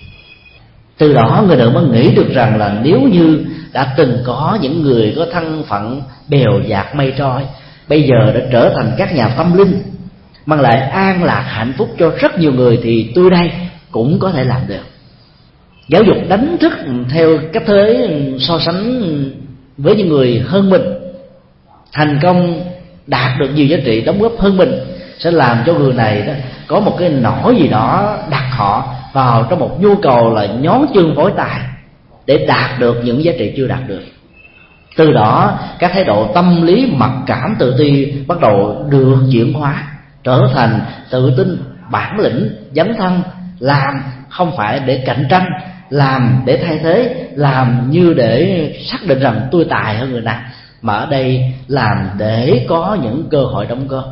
Từ đó người nữ mới nghĩ được rằng là nếu như đã từng có những người có thân phận bèo dạt mây trôi, bây giờ đã trở thành các nhà tâm linh, mang lại an lạc hạnh phúc cho rất nhiều người, thì tôi đây cũng có thể làm được. Giáo dục đánh thức theo cách thế so sánh với những người hơn mình, thành công đạt được nhiều giá trị đóng góp hơn mình, sẽ làm cho người này đó có một cái nỗi gì đó đặt họ vào trong một nhu cầu là nhón chân phối tài để đạt được những giá trị chưa đạt được. Từ đó các thái độ tâm lý mặc cảm tự ti bắt đầu được chuyển hóa, trở thành tự tin, bản lĩnh, dấn thân, làm không phải để cạnh tranh, làm để thay thế, làm như để xác định rằng tôi tài hơn người nào, mà ở đây làm để có những cơ hội đóng góp.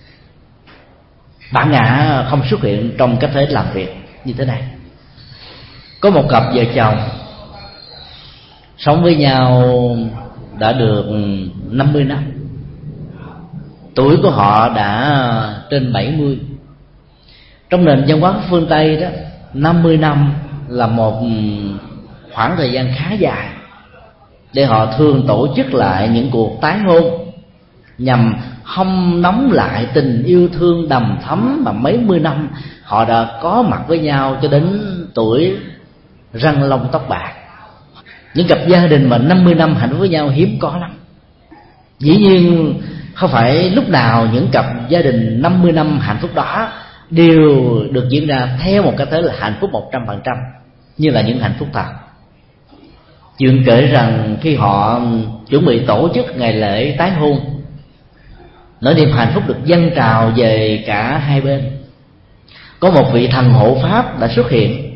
Bản ngã không xuất hiện trong cách thế làm việc như thế này. Có một cặp vợ chồng sống với nhau đã được năm mươi năm. Tuổi của họ đã trên bảy mươi. Trong nền văn hóa phương Tây đó, năm mươi năm là một khoảng thời gian khá dài để họ thường tổ chức lại những cuộc tái hôn, nhằm hâm nóng lại tình yêu thương đầm thắm mà mấy mươi năm họ đã có mặt với nhau cho đến tuổi răng long tóc bạc. Những cặp gia đình mà năm mươi năm hạnh phúc với nhau hiếm có lắm. Dĩ nhiên không phải lúc nào những cặp gia đình năm mươi năm hạnh phúc đó đều được diễn ra theo một cái thế là hạnh phúc một trăm phần trăm như là những hạnh phúc thật. Chuyện kể rằng khi họ chuẩn bị tổ chức ngày lễ tái hôn, nỗi niềm hạnh phúc được dâng trào về cả hai bên. Có một vị thần hộ pháp đã xuất hiện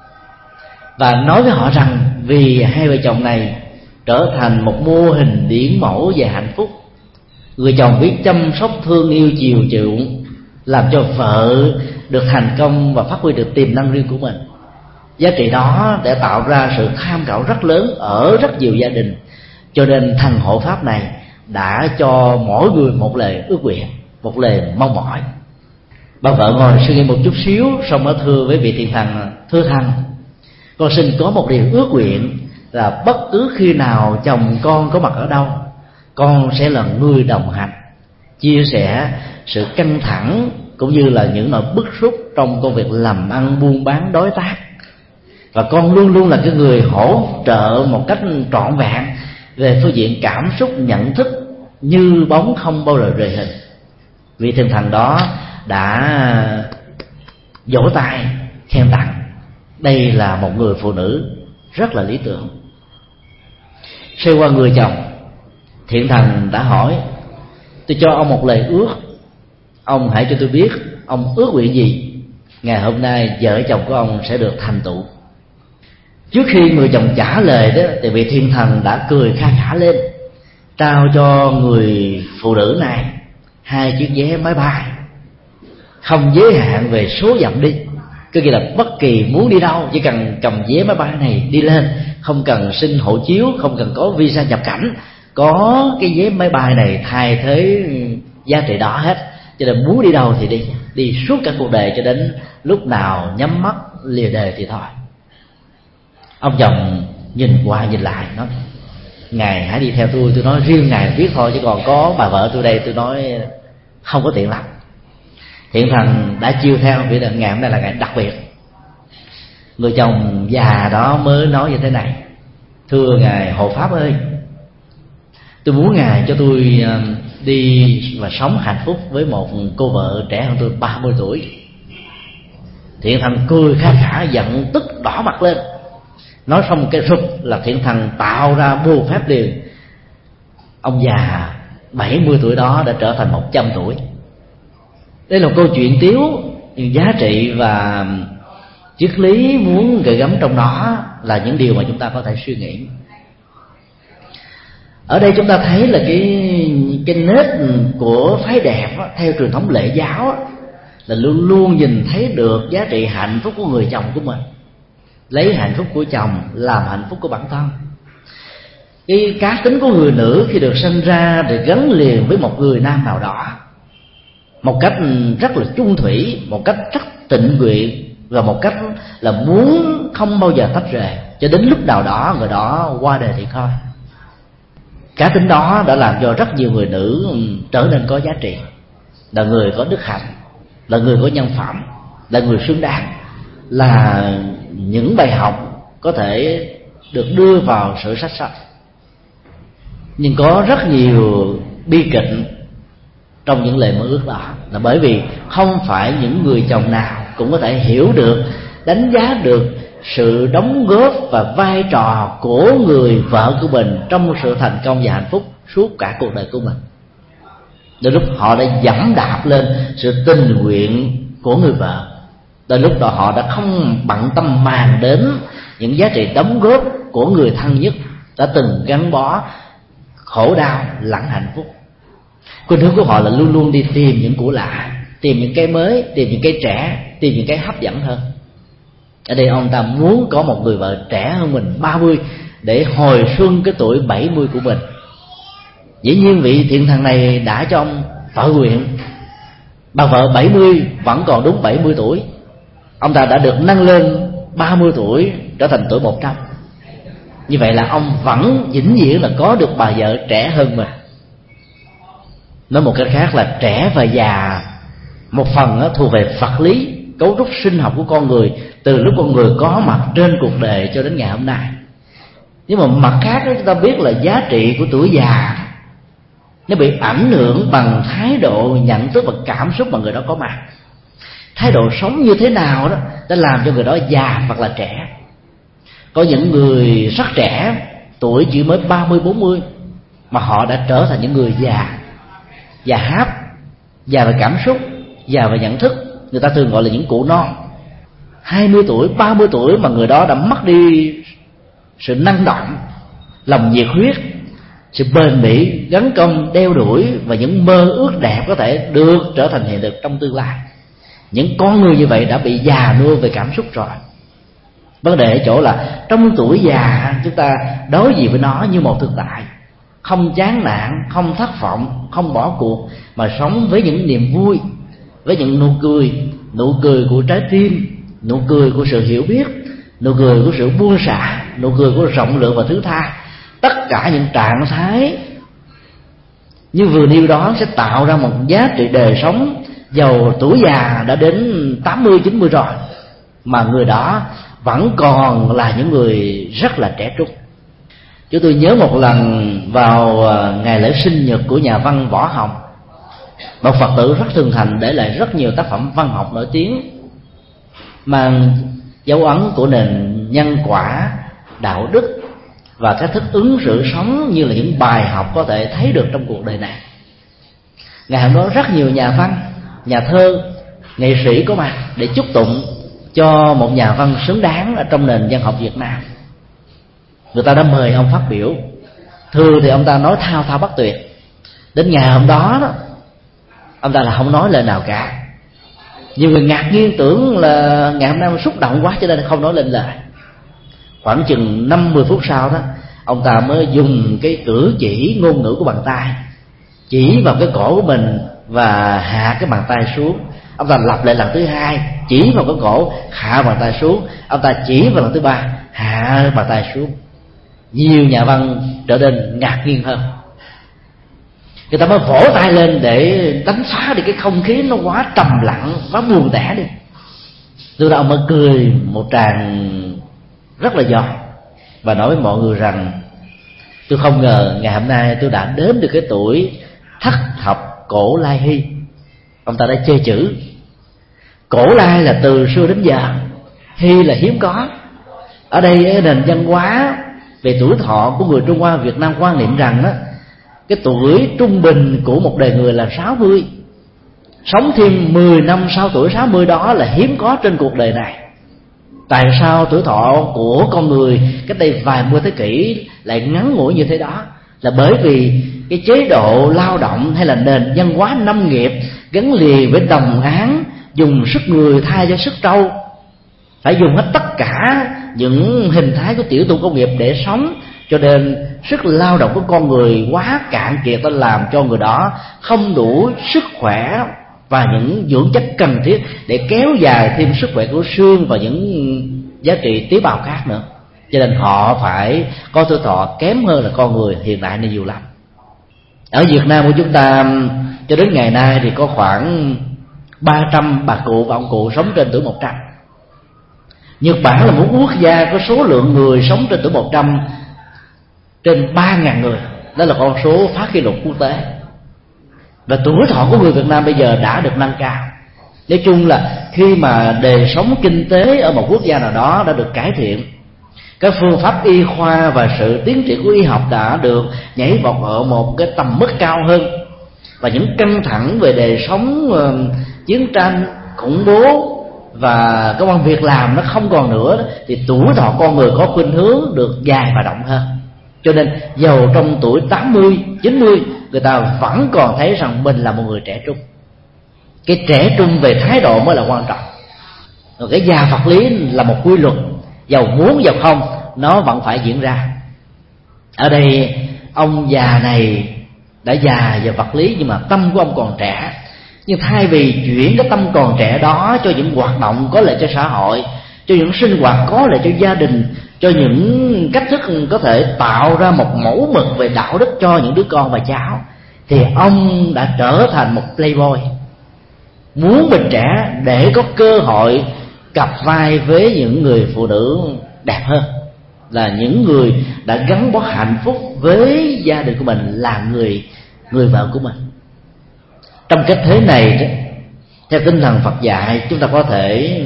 và nói với họ rằng vì hai vợ chồng này trở thành một mô hình điển mẫu về hạnh phúc, người chồng biết chăm sóc thương yêu chiều chuộng, làm cho vợ được thành công và phát huy được tiềm năng riêng của mình. Giá trị đó để tạo ra sự tham khảo rất lớn ở rất nhiều gia đình, cho nên thần hộ pháp này đã cho mỗi người một lời ước nguyện, một lời mong mỏi. Bà vợ ngồi suy nghĩ một chút xíu, xong mới thưa với vị thiện thần: thưa thần, con xin có một điều ước nguyện là bất cứ khi nào chồng con có mặt ở đâu, con sẽ là người đồng hành, chia sẻ sự căng thẳng cũng như là những nỗi bức xúc trong công việc làm ăn buôn bán đối tác, và con luôn luôn là cái người hỗ trợ một cách trọn vẹn về phương diện cảm xúc, nhận thức, như bóng không bao giờ rời hình. Vị thiên thần đó đã vỗ tay khen tặng. Đây là một người phụ nữ rất là lý tưởng. Xoay qua người chồng, thiện thần đã hỏi: tôi cho ông một lời ước, ông hãy cho tôi biết ông ước nguyện gì, ngày hôm nay vợ chồng của ông sẽ được thành tựu. Trước khi người chồng trả lời đó, thì vị thiên thần đã cười kha khả lên, trao cho người phụ nữ này hai chiếc vé máy bay không giới hạn về số dặm đi. Cứ nghĩa là bất kỳ muốn đi đâu chỉ cần cầm vé máy bay này đi lên, không cần xin hộ chiếu, không cần có visa nhập cảnh, có cái vé máy bay này thay thế giá trị đó hết. Cho nên muốn đi đâu thì đi, đi suốt cả cuộc đời cho đến lúc nào nhắm mắt lìa đời thì thôi. Ông chồng nhìn qua nhìn lại nói: ngài hãy đi theo tôi. Tôi nói riêng ngài biết thôi, chứ còn có bà vợ tôi đây tôi nói không có tiện lắm. Thiện thần đã chiêu theo, vì là ngày hôm nay là ngày đặc biệt. Người chồng già đó mới nói như thế này: thưa ngài hộ pháp ơi, tôi muốn ngài cho tôi đi và sống hạnh phúc với một cô vợ trẻ hơn tôi ba mươi tuổi. Thiện thần cười kha khả, giận tức đỏ mặt lên. Nói xong cái rụp là thiện thần tạo ra bùa phép liền. Ông già bảy mươi tuổi đó đã trở thành một trăm tuổi. Đây là một câu chuyện tiếu, nhưng giá trị và triết lý muốn gợi gắm trong đó là những điều mà chúng ta có thể suy nghĩ. Ở đây chúng ta thấy là cái cái nết của phái đẹp á, theo truyền thống lễ giáo á, là luôn luôn nhìn thấy được giá trị hạnh phúc của người chồng của mình, lấy hạnh phúc của chồng làm hạnh phúc của bản thân. Cái cá tính của người nữ khi được sinh ra để gắn liền với một người nam nào đó một cách rất là chung thủy, một cách rất tịnh nguyện, và một cách là muốn không bao giờ tách rời, cho đến lúc nào đó người đó qua đời thì thôi. Cá tính đó đã làm cho rất nhiều người nữ trở nên có giá trị, là người có đức hạnh, là người có nhân phẩm, là người xứng đáng, là những bài học có thể được đưa vào sử sách sách. Nhưng có rất nhiều bi kịch trong những lời mơ ước đó, là bởi vì không phải những người chồng nào cũng có thể hiểu được, đánh giá được sự đóng góp và vai trò của người vợ của mình trong sự thành công và hạnh phúc suốt cả cuộc đời của mình. Đến lúc họ đã dẫm đạp lên sự tình nguyện của người vợ, đến lúc đó họ đã không bận tâm màng đến những giá trị đóng góp của người thân nhất đã từng gắn bó khổ đau lẫn hạnh phúc. Khuynh hướng của họ là luôn luôn đi tìm những của lạ, tìm những cái mới, tìm những cái trẻ, tìm những cái hấp dẫn hơn. Ở đây ông ta muốn có một người vợ trẻ hơn mình ba mươi để hồi xuân cái tuổi bảy mươi của mình. Dĩ nhiên vị thiện thần này đã cho ông tự nguyện. Bà vợ bảy mươi vẫn còn đúng bảy mươi tuổi, ông ta đã được nâng lên ba mươi tuổi trở thành tuổi một trăm. Như vậy là ông vẫn vĩnh viễn là có được bà vợ trẻ hơn mình. Nói một cách khác là trẻ và già một phần thuộc về vật lý, cấu trúc sinh học của con người từ lúc con người có mặt trên cuộc đời cho đến ngày hôm nay. Nhưng mà mặt khác chúng ta biết là giá trị của tuổi già nó bị ảnh hưởng bằng thái độ, nhận thức và cảm xúc mà người đó có mặt. Thái độ sống như thế nào đó đã làm cho người đó già hoặc là trẻ. Có những người rất trẻ, tuổi chỉ mới ba mươi bốn mươi mà họ đã trở thành những người già, già háp, già về cảm xúc, già về nhận thức. Người ta thường gọi là những cụ non. Hai mươi tuổi, ba mươi tuổi mà người đó đã mất đi sự năng động, lòng nhiệt huyết, sự bền bỉ, gắn công đeo đuổi và những mơ ước đẹp có thể được trở thành hiện thực trong tương lai. Những con người như vậy đã bị già nua về cảm xúc rồi. Vấn đề ở chỗ là trong tuổi già chúng ta đối diện với nó như một thực tại, không chán nản, không thất vọng, không bỏ cuộc, mà sống với những niềm vui, với những nụ cười, nụ cười của trái tim, nụ cười của sự hiểu biết, nụ cười của sự buông xả, nụ cười của rộng lượng và thứ tha. Tất cả những trạng thái như vừa nêu đó sẽ tạo ra một giá trị đời sống dầu tuổi già đã đến tám mươi chín mươi rồi, mà người đó vẫn còn là những người rất là trẻ trung. Chúng tôi nhớ một lần vào ngày lễ sinh nhật của nhà văn Võ Hồng, một Phật tử rất thường thành để lại rất nhiều tác phẩm văn học nổi tiếng, mang dấu ấn của nền nhân quả, đạo đức và cách thức ứng xử sống như là những bài học có thể thấy được trong cuộc đời này. Ngày hôm đó rất nhiều nhà văn, nhà thơ, nghệ sĩ có mặt để chúc tụng cho một nhà văn xứng đáng ở trong nền văn học Việt Nam. Người ta đã mời ông phát biểu. Thường thì ông ta nói thao thao bất tuyệt. Đến ngày hôm đó, đó ông ta là không nói lời nào cả. Nhiều người ngạc nhiên tưởng là ngày hôm nay ông xúc động quá cho nên không nói lên lời. Khoảng chừng năm mươi phút sau đó, ông ta mới dùng cái cử chỉ ngôn ngữ của bàn tay chỉ vào cái cổ của mình và hạ cái bàn tay xuống. Ông ta lặp lại lần thứ hai, chỉ vào cái cổ, hạ bàn tay xuống. Ông ta chỉ vào lần thứ ba, hạ bàn tay xuống. Nhiều nhà văn trở nên ngạc nhiên hơn. Người ta mới vỗ tay lên để đánh phá đi cái không khí nó quá trầm lặng, quá buồn tẻ đi. Từ đó ông mới cười một tràng rất là giòn và nói với mọi người rằng tôi không ngờ ngày hôm nay tôi đã đến được cái tuổi thất thập cổ lai hy. Ông ta đã chê chữ. Cổ lai là từ xưa đến giờ, hy là hiếm có. Ở đây nền văn hóa về tuổi thọ của người Trung Hoa Việt Nam quan niệm rằng đó, cái tuổi trung bình của một đời người là sáu mươi. Sống thêm mười năm sau tuổi sáu mươi đó là hiếm có trên cuộc đời này. Tại sao tuổi thọ của con người cách đây vài mươi thế kỷ lại ngắn ngủi như thế đó? Là bởi vì cái chế độ lao động hay là nền văn hóa nông nghiệp gắn liền với đồng áng, dùng sức người thay cho sức trâu, phải dùng hết tất cả những hình thái của tiểu tu công nghiệp để sống, cho nên sức lao động của con người quá cạn kiệt, ta làm cho người đó không đủ sức khỏe và những dưỡng chất cần thiết để kéo dài thêm sức khỏe của xương và những giá trị tế bào khác nữa. Cho nên họ phải có tuổi thọ kém hơn là con người hiện đại này nhiều lắm. Ở Việt Nam của chúng ta cho đến ngày nay thì có khoảng ba trăm bà cụ và ông cụ sống trên tuổi một trăm. Nhật Bản là một quốc gia có số lượng người sống trên tuổi một trăm trên ba nghìn người. Đó là con số phá kỷ lục quốc tế. Và tuổi thọ của người Việt Nam bây giờ đã được nâng cao. Nói chung là khi mà đời sống kinh tế ở một quốc gia nào đó đã được cải thiện, các phương pháp y khoa và sự tiến triển của y học đã được nhảy vọt ở một cái tầm mức cao hơn, và những căng thẳng về đời sống, chiến tranh, khủng bố và công ăn việc làm nó không còn nữa, thì tuổi thọ con người có khuynh hướng được dài và rộng hơn. Cho nên dầu trong tuổi tám mươi, chín mươi, người ta vẫn còn thấy rằng mình là một người trẻ trung. Cái trẻ trung về thái độ mới là quan trọng. Rồi cái già vật lý là một quy luật, dầu muốn dầu không nó vẫn phải diễn ra. Ở đây ông già này đã già về vật lý nhưng mà tâm của ông còn trẻ. Nhưng thay vì chuyển cái tâm còn trẻ đó cho những hoạt động có lợi cho xã hội, cho những sinh hoạt có lợi cho gia đình, cho những cách thức có thể tạo ra một mẫu mực về đạo đức cho những đứa con và cháu, thì ông đã trở thành một playboy, muốn mình trẻ để có cơ hội cặp vai với những người phụ nữ đẹp hơn, là những người đã gắn bó hạnh phúc với gia đình của mình, là người người vợ của mình. Trong cái thế này, theo tinh thần Phật dạy, chúng ta có thể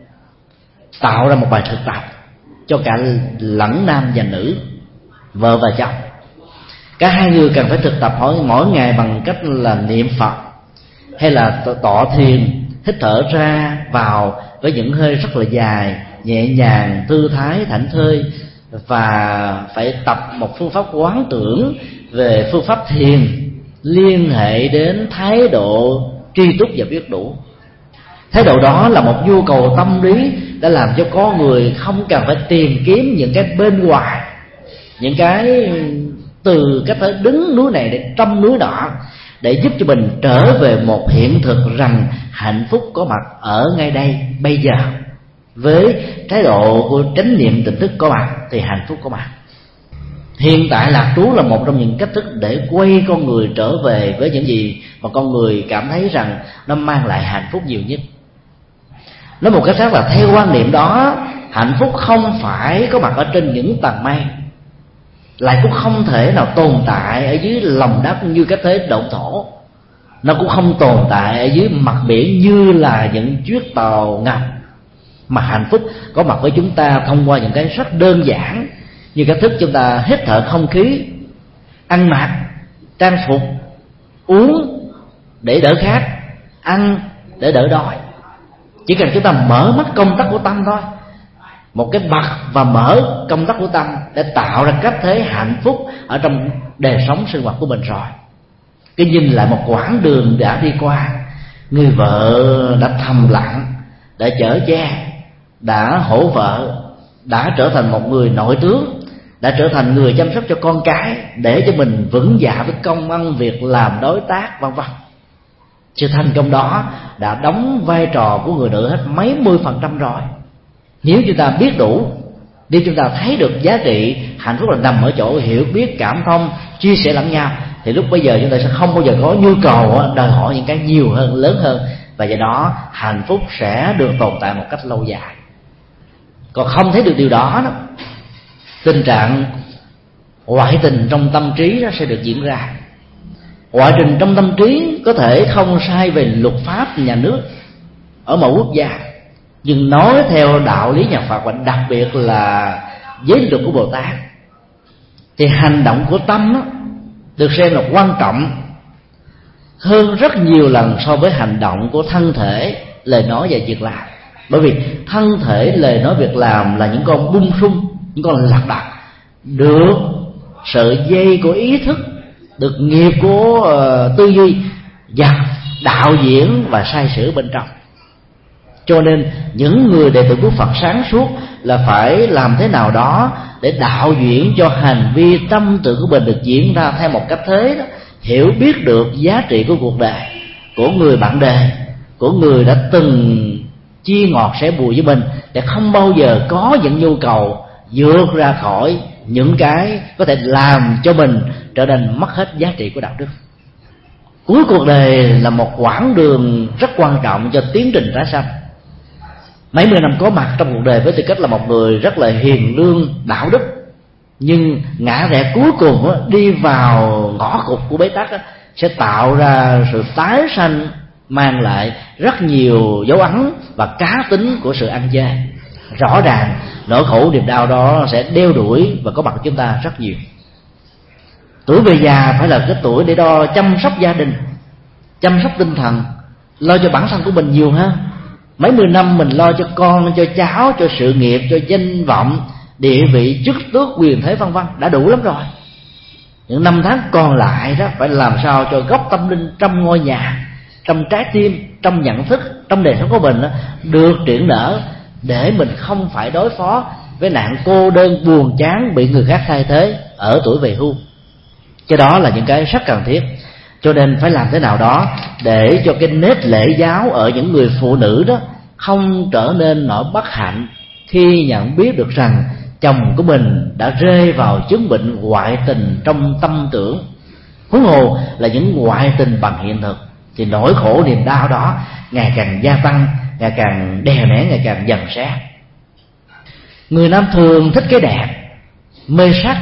tạo ra một bài thực tập cho cả lẫn nam và nữ, vợ và chồng. Cả hai người cần phải thực tập mỗi, mỗi ngày bằng cách là niệm Phật, hay là tọa thiền, hít thở ra vào với những hơi rất là dài, nhẹ nhàng, thư thái, thảnh thơi, và phải tập một phương pháp quán tưởng về phương pháp thiền liên hệ đến thái độ tri túc và biết đủ. Thái độ đó là một nhu cầu tâm lý đã làm cho con người không cần phải tìm kiếm những cái bên ngoài, những cái từ cách phải đứng núi này để trông núi nọ, để giúp cho mình trở về một hiện thực rằng hạnh phúc có mặt ở ngay đây bây giờ. Với thái độ của chánh niệm tỉnh thức có mặt thì hạnh phúc có mặt. Hiện tại lạc trú là một trong những cách thức để quay con người trở về với những gì mà con người cảm thấy rằng nó mang lại hạnh phúc nhiều nhất. Nói một cách khác là theo quan niệm đó, hạnh phúc không phải có mặt ở trên những tầng mây, lại cũng không thể nào tồn tại ở dưới lòng đất như cái thế động thổ. Nó cũng không tồn tại ở dưới mặt biển như là những chiếc tàu ngầm. Mà hạnh phúc có mặt với chúng ta thông qua những cái rất đơn giản, như cách thức chúng ta hít thở không khí, ăn mặc, trang phục, uống để đỡ khát, ăn để đỡ đói. Chỉ cần chúng ta mở mắt công tắc của tâm thôi, một cái bật và mở công tắc của tâm để tạo ra cách thế hạnh phúc ở trong đời sống sinh hoạt của mình rồi. Cái nhìn lại một quãng đường đã đi qua, người vợ đã thầm lặng, đã chở che, đã hỗ vợ, đã trở thành một người nội tướng, đã trở thành người chăm sóc cho con cái, để cho mình vững dạ với công ăn việc làm, đối tác vân vân. Sự thành công đó đã đóng vai trò của người nữ hết mấy mươi phần trăm rồi. Nếu chúng ta biết đủ, nếu chúng ta thấy được giá trị hạnh phúc là nằm ở chỗ hiểu biết, cảm thông, chia sẻ lẫn nhau, thì lúc bây giờ chúng ta sẽ không bao giờ có nhu cầu đòi hỏi những cái nhiều hơn, lớn hơn, và do đó hạnh phúc sẽ được tồn tại một cách lâu dài. Còn không thấy được điều đó, đó tình trạng ngoại tình trong tâm trí nó sẽ được diễn ra. Ngoại tình trong tâm trí có thể không sai về luật pháp nhà nước ở某quốc gia, nhưng nói theo đạo lý nhà Phật và đặc biệt là giới luật của Bồ Tát, thì hành động của tâm đó được xem là quan trọng hơn rất nhiều lần so với hành động của thân thể, lời nói và việc làm. Bởi vì thân thể, lời nói, việc làm là những con bung sung, những con lạc đặt, được sợi dây của ý thức, được nghiệp của uh, tư duy và đạo diễn và sai sửa bên trong. Cho nên những người đệ tử của Phật sáng suốt là phải làm thế nào đó để đạo diễn cho hành vi tâm tưởng của mình được diễn ra theo một cách thế đó, hiểu biết được giá trị của cuộc đời, của người bạn đời, của người đã từng chia ngọt sẻ bùi với mình, để không bao giờ có những nhu cầu vượt ra khỏi những cái có thể làm cho mình trở nên mất hết giá trị của đạo đức. Cuối cuộc đời là một quãng đường rất quan trọng cho tiến trình tái sanh. Mấy mươi năm có mặt trong cuộc đời với tư cách là một người rất là hiền lương, đạo đức, nhưng ngã rẽ cuối cùng đi vào ngõ cụt của bế tắc sẽ tạo ra sự tái sanh, mang lại rất nhiều dấu ấn và cá tính của sự ăn chơi. Rõ ràng nỗi khổ niềm đau đó sẽ đeo đuổi và có mặt của chúng ta rất nhiều. Tuổi về già phải là cái tuổi để đo chăm sóc gia đình, chăm sóc tinh thần, lo cho bản thân của mình nhiều hơn. Mấy mươi năm mình lo cho con, cho cháu, cho sự nghiệp, cho danh vọng, địa vị, chức tước, quyền thế vân vân đã đủ lắm rồi. Những năm tháng còn lại đó phải làm sao cho gốc tâm linh trong ngôi nhà, trong trái tim, trong nhận thức, trong đời sống của mình đó, được triển nở, để mình không phải đối phó với nạn cô đơn buồn chán bị người khác thay thế ở tuổi về hưu. Cái đó là những cái rất cần thiết. Cho nên phải làm thế nào đó để cho cái nếp lễ giáo ở những người phụ nữ đó không trở nên nỗi bất hạnh khi nhận biết được rằng chồng của mình đã rơi vào chứng bệnh ngoại tình trong tâm tưởng, huống hồ là những ngoại tình bằng hiện thực, thì nỗi khổ niềm đau đó ngày càng gia tăng, ngày càng đè nén, ngày càng dần sát. Người nam thường thích cái đẹp, mê sắc,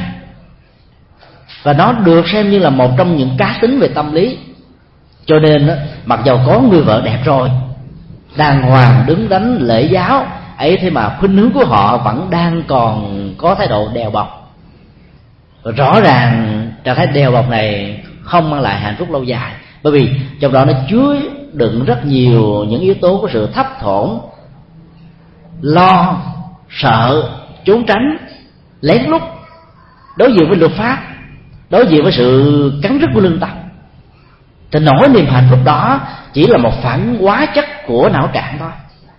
và nó được xem như là một trong những cá tính về tâm lý. Cho nên mặc dầu có người vợ đẹp rồi, đàng hoàng, đứng đắn, lễ giáo ấy, thế mà khuynh hướng của họ vẫn đang còn có thái độ đèo bọc. Rõ ràng trạng thái đèo bọc này không mang lại hạnh phúc lâu dài, bởi vì trong đó nó chứa đựng rất nhiều những yếu tố của sự thấp thỏm, lo, sợ, trốn tránh, lén lút, đối diện với luật pháp, đối diện với sự cắn rứt của lương tâm. Thì nỗi niềm hạnh phúc đó chỉ là một phản hóa chất của não trạng thôi,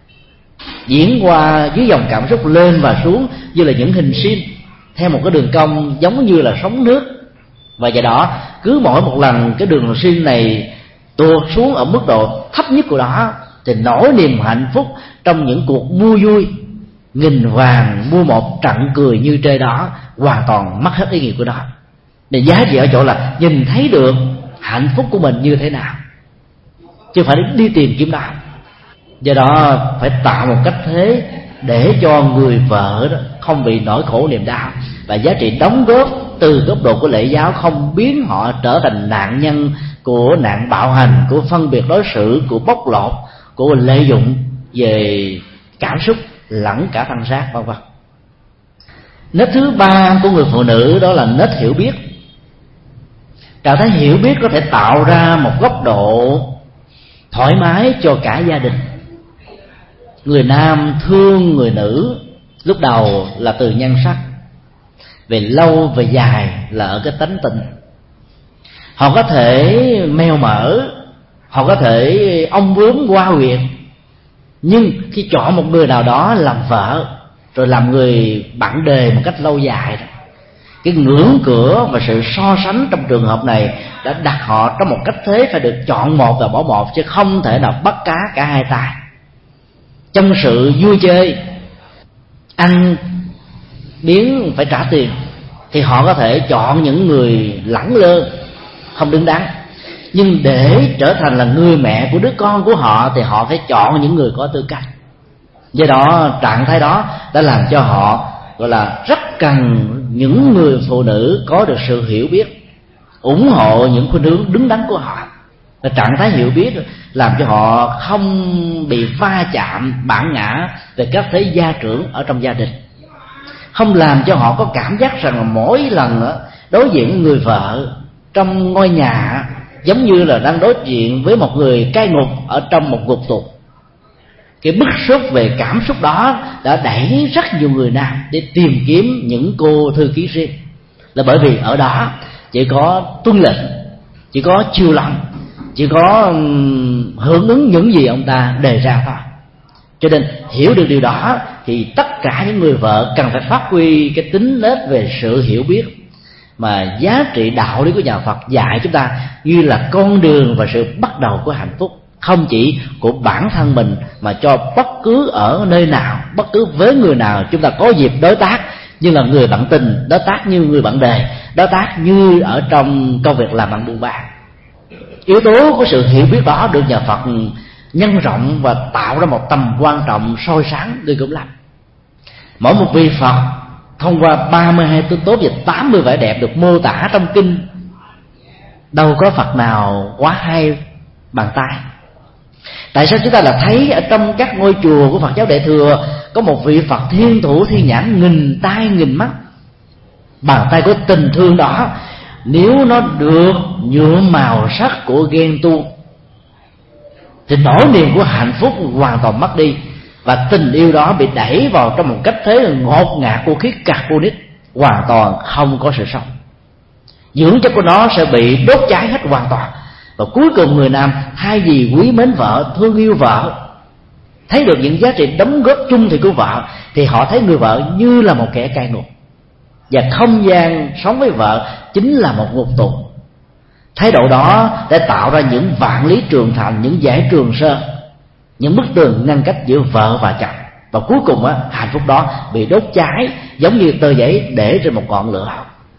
diễn qua dưới dòng cảm xúc lên và xuống như là những hình sin theo một cái đường cong giống như là sóng nước. Và do đó cứ mỗi một lần cái đường sin này tuột xuống ở mức độ thấp nhất của đó, thì nỗi niềm hạnh phúc trong những cuộc mua vui nghìn vàng mua một trận cười như trê đó hoàn toàn mất hết ý nghĩa của nó. Để giá trị ở chỗ là nhìn thấy được hạnh phúc của mình như thế nào, chứ phải đi tìm kiếm đó. Do đó phải tạo một cách thế để cho người vợ đó không bị nỗi khổ niềm đau, và giá trị đóng góp từ góc độ của lễ giáo không biến họ trở thành nạn nhân của nạn bạo hành, của phân biệt đối xử, của bóc lột, của lợi dụng về cảm xúc lẫn cả thân xác, vân vân. Nết thứ ba của người phụ nữ đó là nết hiểu biết. Trạng thái hiểu biết có thể tạo ra một góc độ thoải mái cho cả gia đình. Người nam thương người nữ lúc đầu là từ nhan sắc, về lâu về dài là ở cái tánh tình. Họ có thể mèo mỡ, họ có thể ong bướm hoa huyệt, nhưng khi chọn một người nào đó làm vợ rồi làm người bạn đời một cách lâu dài, cái ngưỡng cửa và sự so sánh trong trường hợp này đã đặt họ trong một cách thế phải được chọn một và bỏ một, chứ không thể nào bắt cá cả hai tay. Trong sự vui chơi, ăn biến phải trả tiền, thì họ có thể chọn những người lẳng lơ, không đứng đắn. Nhưng để trở thành là người mẹ của đứa con của họ thì họ phải chọn những người có tư cách. Do đó trạng thái đó đã làm cho họ gọi là rất cần những người phụ nữ có được sự hiểu biết, ủng hộ những khuynh hướng đứng đắn của họ. Và trạng thái hiểu biết làm cho họ không bị va chạm bản ngã về các thế gia trưởng ở trong gia đình, không làm cho họ có cảm giác rằng mỗi lần đối diện với người vợ trong ngôi nhà giống như là đang đối diện với một người cai ngục ở trong một ngục tù. Cái bức xúc về cảm xúc đó đã đẩy rất nhiều người nam để tìm kiếm những cô thư ký riêng, là bởi vì ở đó chỉ có tuân lệnh, chỉ có chiều lòng, chỉ có hưởng ứng những gì ông ta đề ra thôi. Cho nên hiểu được điều đó thì tất cả những người vợ cần phải phát huy cái tính nết về sự hiểu biết mà giá trị đạo lý của nhà Phật dạy chúng ta như là con đường và sự bắt đầu của hạnh phúc, không chỉ của bản thân mình mà cho bất cứ ở nơi nào, bất cứ với người nào chúng ta có dịp đối tác như là người bạn tình, đối tác như người bạn đời, đối tác như ở trong công việc làm ăn buôn bán. Yếu tố của sự hiểu biết đó được nhà Phật nhân rộng và tạo ra một tầm quan trọng soi sáng ghê gớm lắm. Mỗi một vị Phật thông qua ba mươi hai tướng tốt và tám mươi vẻ đẹp được mô tả trong kinh, đâu có Phật nào quá hai bàn tay. Tại sao chúng ta là thấy ở trong các ngôi chùa của Phật giáo Đại Thừa có một vị Phật thiên thủ thiên nhãn nghìn tay nghìn mắt? Bàn tay của tình thương đó nếu nó được nhuộm màu sắc của ghen tuông thì nỗi niềm của hạnh phúc hoàn toàn mất đi, và tình yêu đó bị đẩy vào trong một cách thế ngột ngạt của khí carbonic, hoàn toàn không có sự sống. Dưỡng chất của nó sẽ bị đốt cháy hết hoàn toàn. Và cuối cùng người nam thay vì quý mến vợ, thương yêu vợ, thấy được những giá trị đóng góp chung thì của vợ, thì họ thấy người vợ như là một kẻ cai ngục, và không gian sống với vợ chính là một ngục tù. Thái độ đó để tạo ra những vạn lý trường thành, những dãy Trường Sơn, những bức tường ngăn cách giữa vợ và chồng. Và cuối cùng á, hạnh phúc đó bị đốt cháy giống như tờ giấy để trên một ngọn lửa.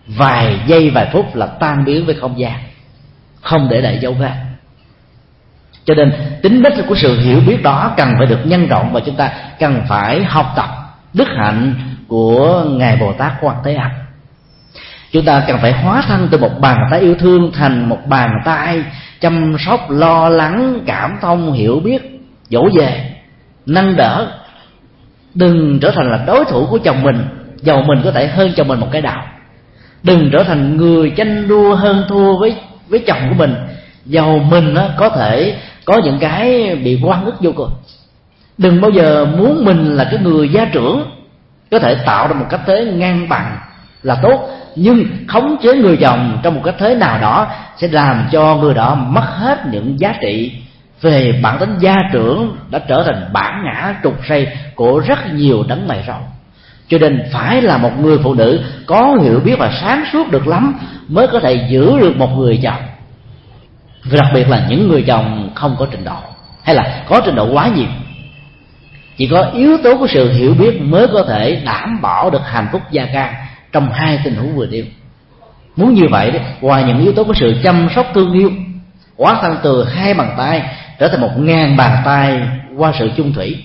vài giây vài phút là tan biến với không gian, không để lại dấu vết. Cho nên tính đích của sự hiểu biết đó cần phải được nhân rộng, và chúng ta cần phải học tập đức hạnh của Ngài Bồ Tát Quan Thế Âm. Chúng ta cần phải hóa thân từ một bàn tay yêu thương thành một bàn tay chăm sóc, lo lắng, cảm thông, hiểu biết, dỗ về, nâng đỡ. Đừng trở thành là đối thủ của chồng mình, dầu mình có thể hơn chồng mình một cái đầu. Đừng trở thành người tranh đua hơn thua với với chồng của mình, dầu mình á, có thể có những cái bị oan ức vô cùng. Đừng bao giờ muốn mình là cái người gia trưởng, có thể tạo ra một cách thế ngang bằng là tốt, nhưng khống chế người chồng trong một cách thế nào đó sẽ làm cho người đó mất hết những giá trị về bản tính gia trưởng, đã trở thành bản ngã trục xây của rất nhiều đấng mày râu. Cho nên phải là một người phụ nữ có hiểu biết và sáng suốt được lắm mới có thể giữ được một người chồng, và đặc biệt là những người chồng không có trình độ hay là có trình độ quá nhiều. Chỉ có yếu tố của sự hiểu biết mới có thể đảm bảo được hạnh phúc gia can trong hai tình huống vừa nêu. Muốn như vậy đấy, ngoài những yếu tố của sự chăm sóc thương yêu, hóa thân từ hai bàn tay trở thành một ngàn bàn tay qua sự chung thủy,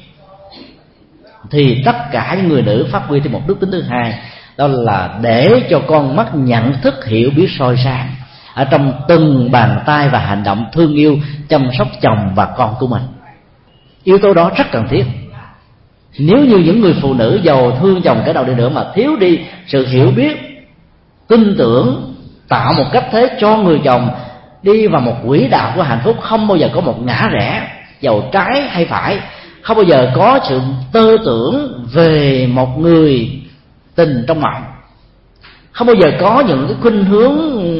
thì tất cả những người nữ phát huy thêm một đức tính thứ hai, đó là để cho con mắt nhận thức hiểu biết soi sáng ở trong từng bàn tay và hành động thương yêu chăm sóc chồng và con của mình. Yếu tố đó rất cần thiết. Nếu như những người phụ nữ giàu thương chồng cái đầu đi nữa mà thiếu đi sự hiểu biết, tin tưởng, tạo một cách thế cho người chồng đi vào một quỹ đạo của hạnh phúc, không bao giờ có một ngã rẽ dầu trái hay phải, không bao giờ có sự tơ tưởng về một người tình trong mộng, không bao giờ có những cái khuynh hướng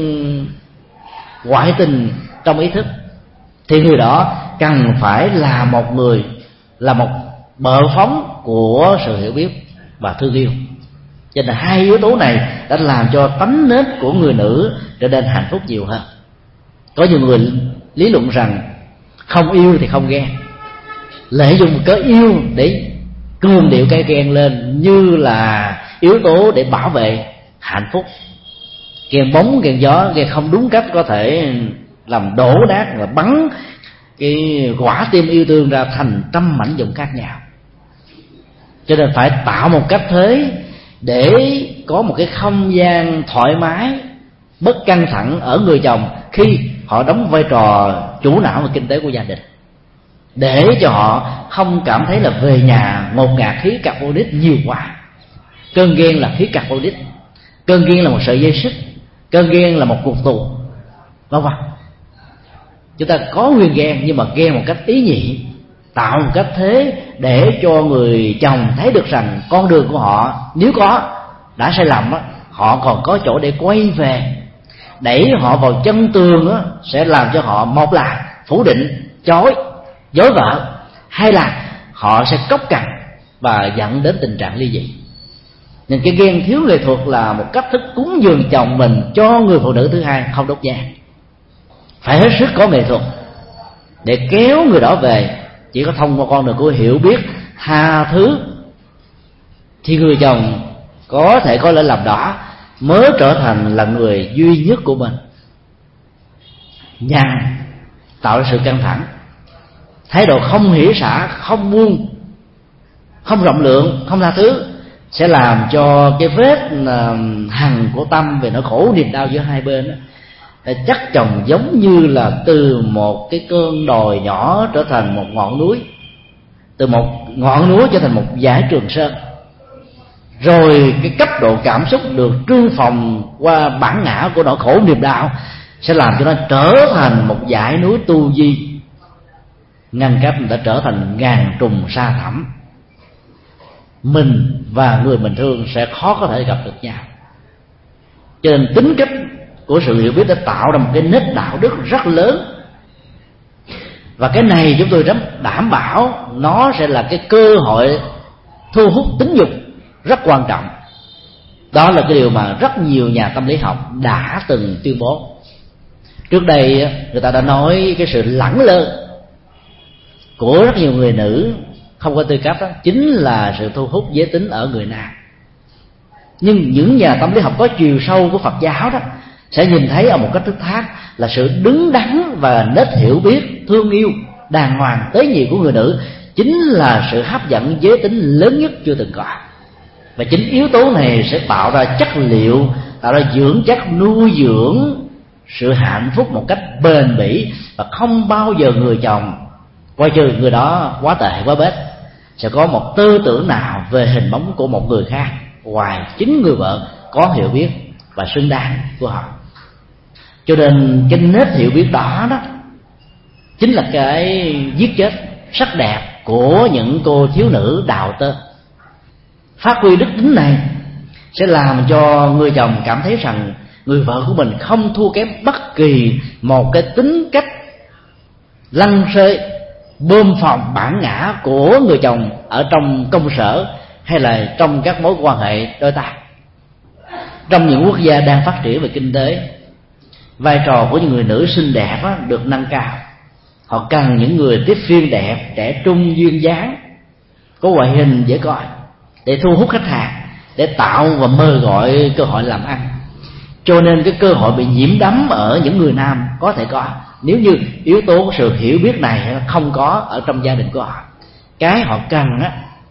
ngoại tình trong ý thức, thì người đó cần phải là một người, là một bờ phóng của sự hiểu biết và thương yêu. Cho nên hai yếu tố này đã làm cho tánh nết của người nữ trở nên hạnh phúc nhiều hơn. Có nhiều người lý luận rằng không yêu thì không ghen, lợi dụng cớ yêu để cường điệu cái ghen lên như là yếu tố để bảo vệ hạnh phúc. Ghen bóng, ghen gió, ghen không đúng cách có thể làm đổ nát và bắn cái quả tim yêu thương ra thành trăm mảnh vụn khác nhau. Cho nên phải tạo một cách thế để có một cái không gian thoải mái, bất căng thẳng ở người chồng khi họ đóng vai trò chủ não và kinh tế của gia đình, để cho họ không cảm thấy là về nhà ngột ngạt khí carbonic nhiều quá. Cơn ghen là khí carbonic, cơn ghen là một sợi dây xích, cơn ghen là một cuộc tù, vân vân. Chúng ta có nguyên ghen, nhưng mà ghen một cách ý nhị, tạo một cách thế để cho người chồng thấy được rằng con đường của họ nếu có đã sai lầm á, họ còn có chỗ để quay về. Đẩy họ vào chân tường á, sẽ làm cho họ một là phủ định, chối, dối vợ, hay là họ sẽ cốc cằn và dẫn đến tình trạng ly dị. Nên cái ghen thiếu nghệ thuật là một cách thức cúng dường chồng mình cho người phụ nữ thứ hai không đốt nhang. Phải hết sức có nghệ thuật để kéo người đó về. Chỉ có thông qua con đường của hiểu biết, tha thứ, thì người chồng có thể có lỗi lầm đó mới trở thành là người duy nhất của mình. Nhàn tạo ra sự căng thẳng, thái độ không hỷ xả, không buông, không rộng lượng, không tha thứ sẽ làm cho cái vết hằn của tâm về nỗi khổ niềm đau giữa hai bên đó, chắc chồng giống như là từ một cái cơn đồi nhỏ trở thành một ngọn núi, từ một ngọn núi trở thành một dải Trường Sơn. Rồi cái cấp độ cảm xúc được trương phòng qua bản ngã của nỗi khổ niềm đau sẽ làm cho nó trở thành một dải núi tu di, ngăn cách đã trở thành ngàn trùng sa thẳm. Mình và người mình thương sẽ khó có thể gặp được nhau. Cho nên tính cách của sự hiểu biết đã tạo ra một cái nết đạo đức rất lớn, và cái này chúng tôi dám đảm bảo nó sẽ là cái cơ hội thu hút tính dục rất quan trọng. Đó là cái điều mà rất nhiều nhà tâm lý học đã từng tuyên bố. Trước đây người ta đã nói cái sự lẳng lơ của rất nhiều người nữ không có tư cách đó chính là sự thu hút giới tính ở người nam. Nhưng những nhà tâm lý học có chiều sâu của Phật giáo đó sẽ nhìn thấy ở một cách thức khác là sự đứng đắn và nết hiểu biết, thương yêu đàng hoàng tế nhị của người nữ chính là sự hấp dẫn giới tính lớn nhất chưa từng có. Và chính yếu tố này sẽ tạo ra chất liệu, tạo ra dưỡng chất nuôi dưỡng sự hạnh phúc một cách bền bỉ, và không bao giờ người chồng, coi trừ người đó quá tệ quá bết, sẽ có một tư tưởng nào về hình bóng của một người khác ngoài chính người vợ có hiểu biết và xứng đáng của họ. Cho nên cái nết hiểu biết đó đó chính là cái giết chết sắc đẹp của những cô thiếu nữ đạo tơ. Phát huy đức tính này sẽ làm cho người chồng cảm thấy rằng người vợ của mình không thua kém bất kỳ một cái tính cách lăng xê bơm phòng bản ngã của người chồng ở trong công sở hay là trong các mối quan hệ đối tác. Trong những quốc gia đang phát triển về kinh tế, vai trò của những người nữ xinh đẹp đó được nâng cao. Họ cần những người tiếp viên đẹp, trẻ trung, duyên dáng, có ngoại hình dễ coi để thu hút khách hàng, để tạo và mời gọi cơ hội làm ăn. Cho nên cái cơ hội bị nhiễm đắm ở những người nam có thể có, nếu như yếu tố sự hiểu biết này không có ở trong gia đình của họ. Cái họ cần á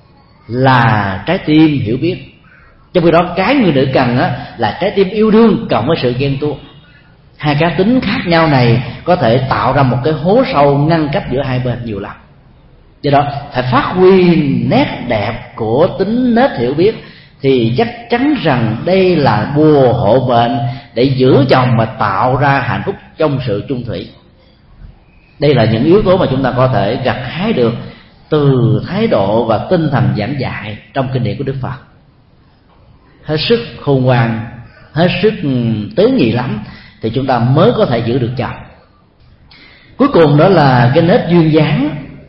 là trái tim hiểu biết, trong khi đó cái người nữ cần á là trái tim yêu đương cộng với sự ghen tuông. Hai cá tính khác nhau này có thể tạo ra một cái hố sâu ngăn cách giữa hai bên nhiều lắm. Do đó phải phát huy nét đẹp của tính nết hiểu biết, thì chắc chắn rằng đây là bùa hộ mệnh để giữ chồng và tạo ra hạnh phúc trong sự chung thủy. Đây là những yếu tố mà chúng ta có thể gặt hái được từ thái độ và tinh thần giảng dạy trong kinh điển của Đức Phật. Hết sức khôn ngoan, hết sức tế nhị lắm thì chúng ta mới có thể giữ được chồng. Cuối cùng đó là cái nết duyên dáng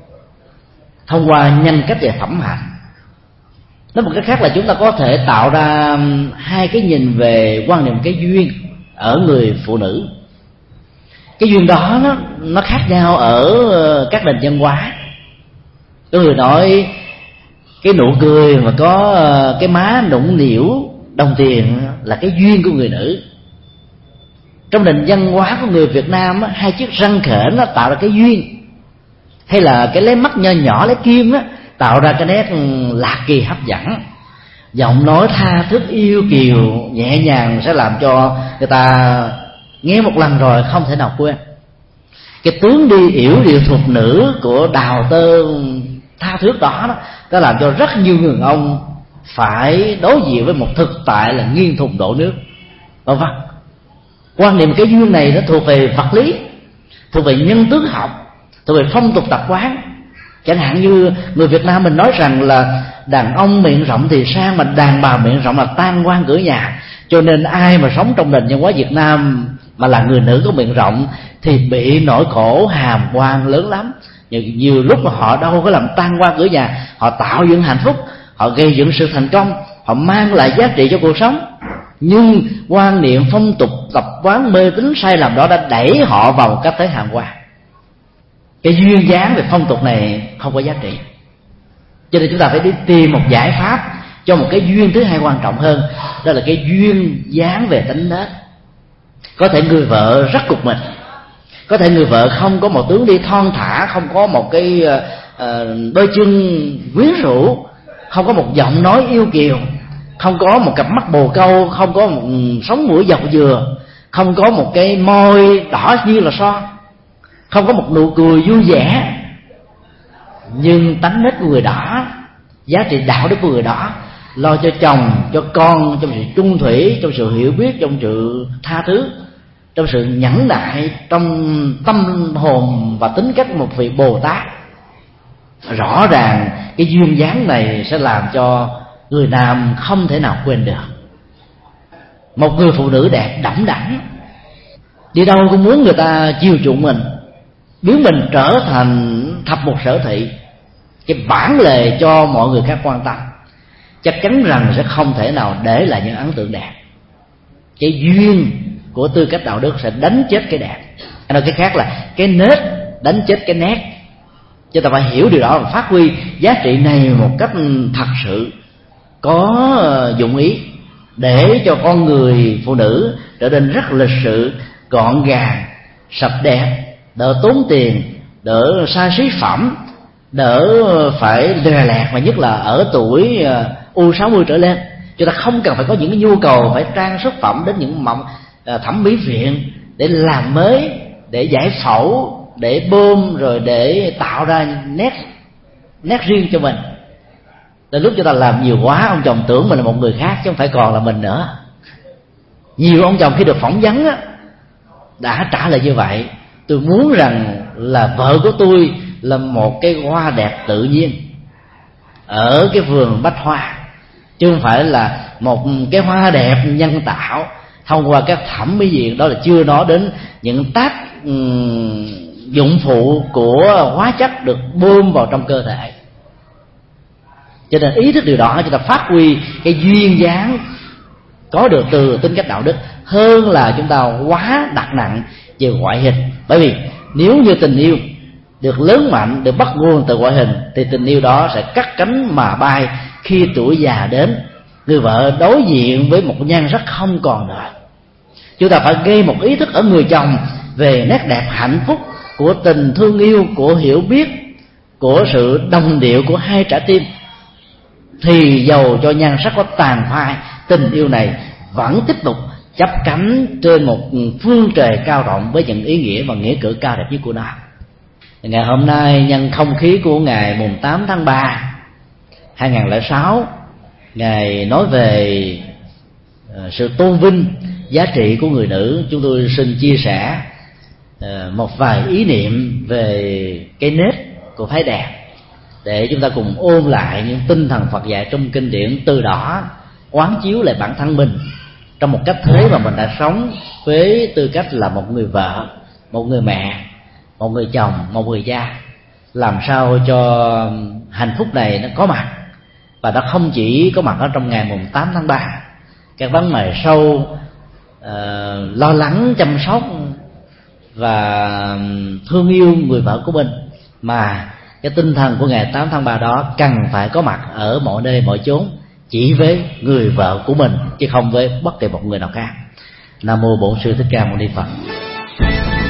thông qua nhân cách và phẩm hạnh. Nói một cách khác là chúng ta có thể tạo ra hai cái nhìn về quan niệm cái duyên ở người phụ nữ. Cái duyên đó nó, nó khác nhau ở các nền văn hóa. Có người nói cái nụ cười mà có cái má nũng nịu đồng tiền là cái duyên của người nữ. Trong nền văn hóa của người Việt Nam, hai chiếc răng khểnh nó tạo ra cái duyên, hay là cái lấy mắt nho nhỏ lấy kim á tạo ra cái nét lạc kỳ hấp dẫn. Giọng nói tha thiết yêu kiều nhẹ nhàng sẽ làm cho người ta nghe một lần rồi không thể nào quên. Cái tướng đi yểu điệu thuộc nữ của đào tơ tha thước đó, đó nó làm cho rất nhiều người ông phải đối diện với một thực tại là nghiêng thùng đổ nước. Vâng vâng, quan niệm cái duyên này nó thuộc về vật lý, thuộc về nhân tướng học, thuộc về phong tục tập quán. Chẳng hạn như người Việt Nam mình nói rằng là đàn ông miệng rộng thì sang, mà đàn bà miệng rộng là tan quan cửa nhà. Cho nên ai mà sống trong nền văn hóa Việt Nam mà là người nữ có miệng rộng thì bị nỗi khổ hàm quan lớn lắm. Nhiều, nhiều lúc mà họ đâu có làm tan quan cửa nhà, họ tạo dựng hạnh phúc, họ gây dựng sự thành công, họ mang lại giá trị cho cuộc sống. Nhưng quan niệm phong tục tập quán mê tín sai lầm đó đã đẩy họ vào một cách thế hàm quan. Cái duyên dáng về phong tục này không có giá trị. Cho nên chúng ta phải đi tìm một giải pháp cho một cái duyên thứ hai quan trọng hơn, đó là cái duyên dáng về tính nết. Có thể người vợ rất cục mịch, có thể người vợ không có một tướng đi thon thả, không có một cái uh, đôi chân quyến rũ, không có một giọng nói yêu kiều, không có một cặp mắt bồ câu, không có một sống mũi dọc dừa, không có một cái môi đỏ như là son, không có một nụ cười vui vẻ. Nhưng tánh nết của người đó, giá trị đạo đức của người đó, lo cho chồng, cho con, trong sự chung thủy, trong sự hiểu biết, trong sự tha thứ, trong sự nhẫn nại, trong tâm hồn và tính cách một vị Bồ Tát. Rõ ràng cái duyên dáng này sẽ làm cho người nam không thể nào quên được. Một người phụ nữ đẹp đẫm đẳng, đi đâu cũng muốn người ta chiều chuộng mình, biến mình trở thành thập một sở thị, cái bản lề cho mọi người khác quan tâm, chắc chắn rằng sẽ không thể nào để lại những ấn tượng đẹp. Cái duyên của tư cách đạo đức sẽ đánh chết cái đẹp. Nói cái khác là cái nết đánh chết cái nét. Chúng ta phải hiểu điều đó và phát huy giá trị này một cách thật sự có dụng ý. để cho con người phụ nữ trở nên rất lịch sự, gọn gàng, sạch đẹp, đỡ tốn tiền, đỡ xa xí phẩm, đỡ phải lè lẹt, mà nhất là ở tuổi u sáu mươi trở lên. Chúng ta không cần phải có những cái nhu cầu phải trang sức phẩm đến những mộng thẩm mỹ viện để làm mới, để giải phẫu, để bơm, rồi để tạo ra nét nét riêng cho mình. Đến lúc chúng ta làm nhiều quá, ông chồng tưởng mình là một người khác chứ không phải còn là mình nữa. Nhiều ông chồng khi được phỏng vấn á, đã trả lời như vậy: tôi muốn rằng là vợ của tôi là một cái hoa đẹp tự nhiên ở cái vườn bách hoa, chứ không phải là một cái hoa đẹp nhân tạo thông qua các thẩm mỹ viện. Đó là chưa nói đến những tác um, dụng phụ của hóa chất được bơm vào trong cơ thể. Cho nên ý thức điều đó, chúng ta phát huy cái duyên dáng có được từ tính cách đạo đức hơn là chúng ta quá đặt nặng về ngoại hình. Bởi vì nếu như tình yêu được lớn mạnh, được bắt nguồn từ ngoại hình, thì tình yêu đó sẽ cắt cánh mà bay. Khi tuổi già đến, người vợ đối diện với một nhan sắc không còn nữa. Chúng ta phải gây một ý thức ở người chồng về nét đẹp hạnh phúc của tình thương yêu, của hiểu biết, của sự đồng điệu của hai trái tim. Thì dầu cho nhan sắc có tàn phai, tình yêu này vẫn tiếp tục chắp cánh trên một phương trời cao rộng với những ý nghĩa và nghĩa cử cao đẹp nhất của nó. Ngày hôm nay nhân không khí của ngày mùng tám tháng ba hai nghìn không trăm lẻ sáu, Ngài nói về sự tôn vinh giá trị của người nữ, chúng tôi xin chia sẻ một vài ý niệm về cái nết của phái đẹp để chúng ta cùng ôn lại những tinh thần Phật dạy trong kinh điển, từ đó quán chiếu lại bản thân mình trong một cách thế mà mình đã sống với tư cách là một người vợ, một người mẹ, một người chồng, một người cha. Làm sao cho hạnh phúc này nó có mặt, và nó không chỉ có mặt ở trong ngày mùng tám tháng ba. Các vấn mày sâu uh, lo lắng, chăm sóc và thương yêu người vợ của mình, mà cái tinh thần của ngày tám tháng ba đó cần phải có mặt ở mọi nơi mọi chốn, chỉ với người vợ của mình chứ không với bất kỳ một người nào khác. Nam mô Bổn Sư Thích Ca Mâu Ni Phật.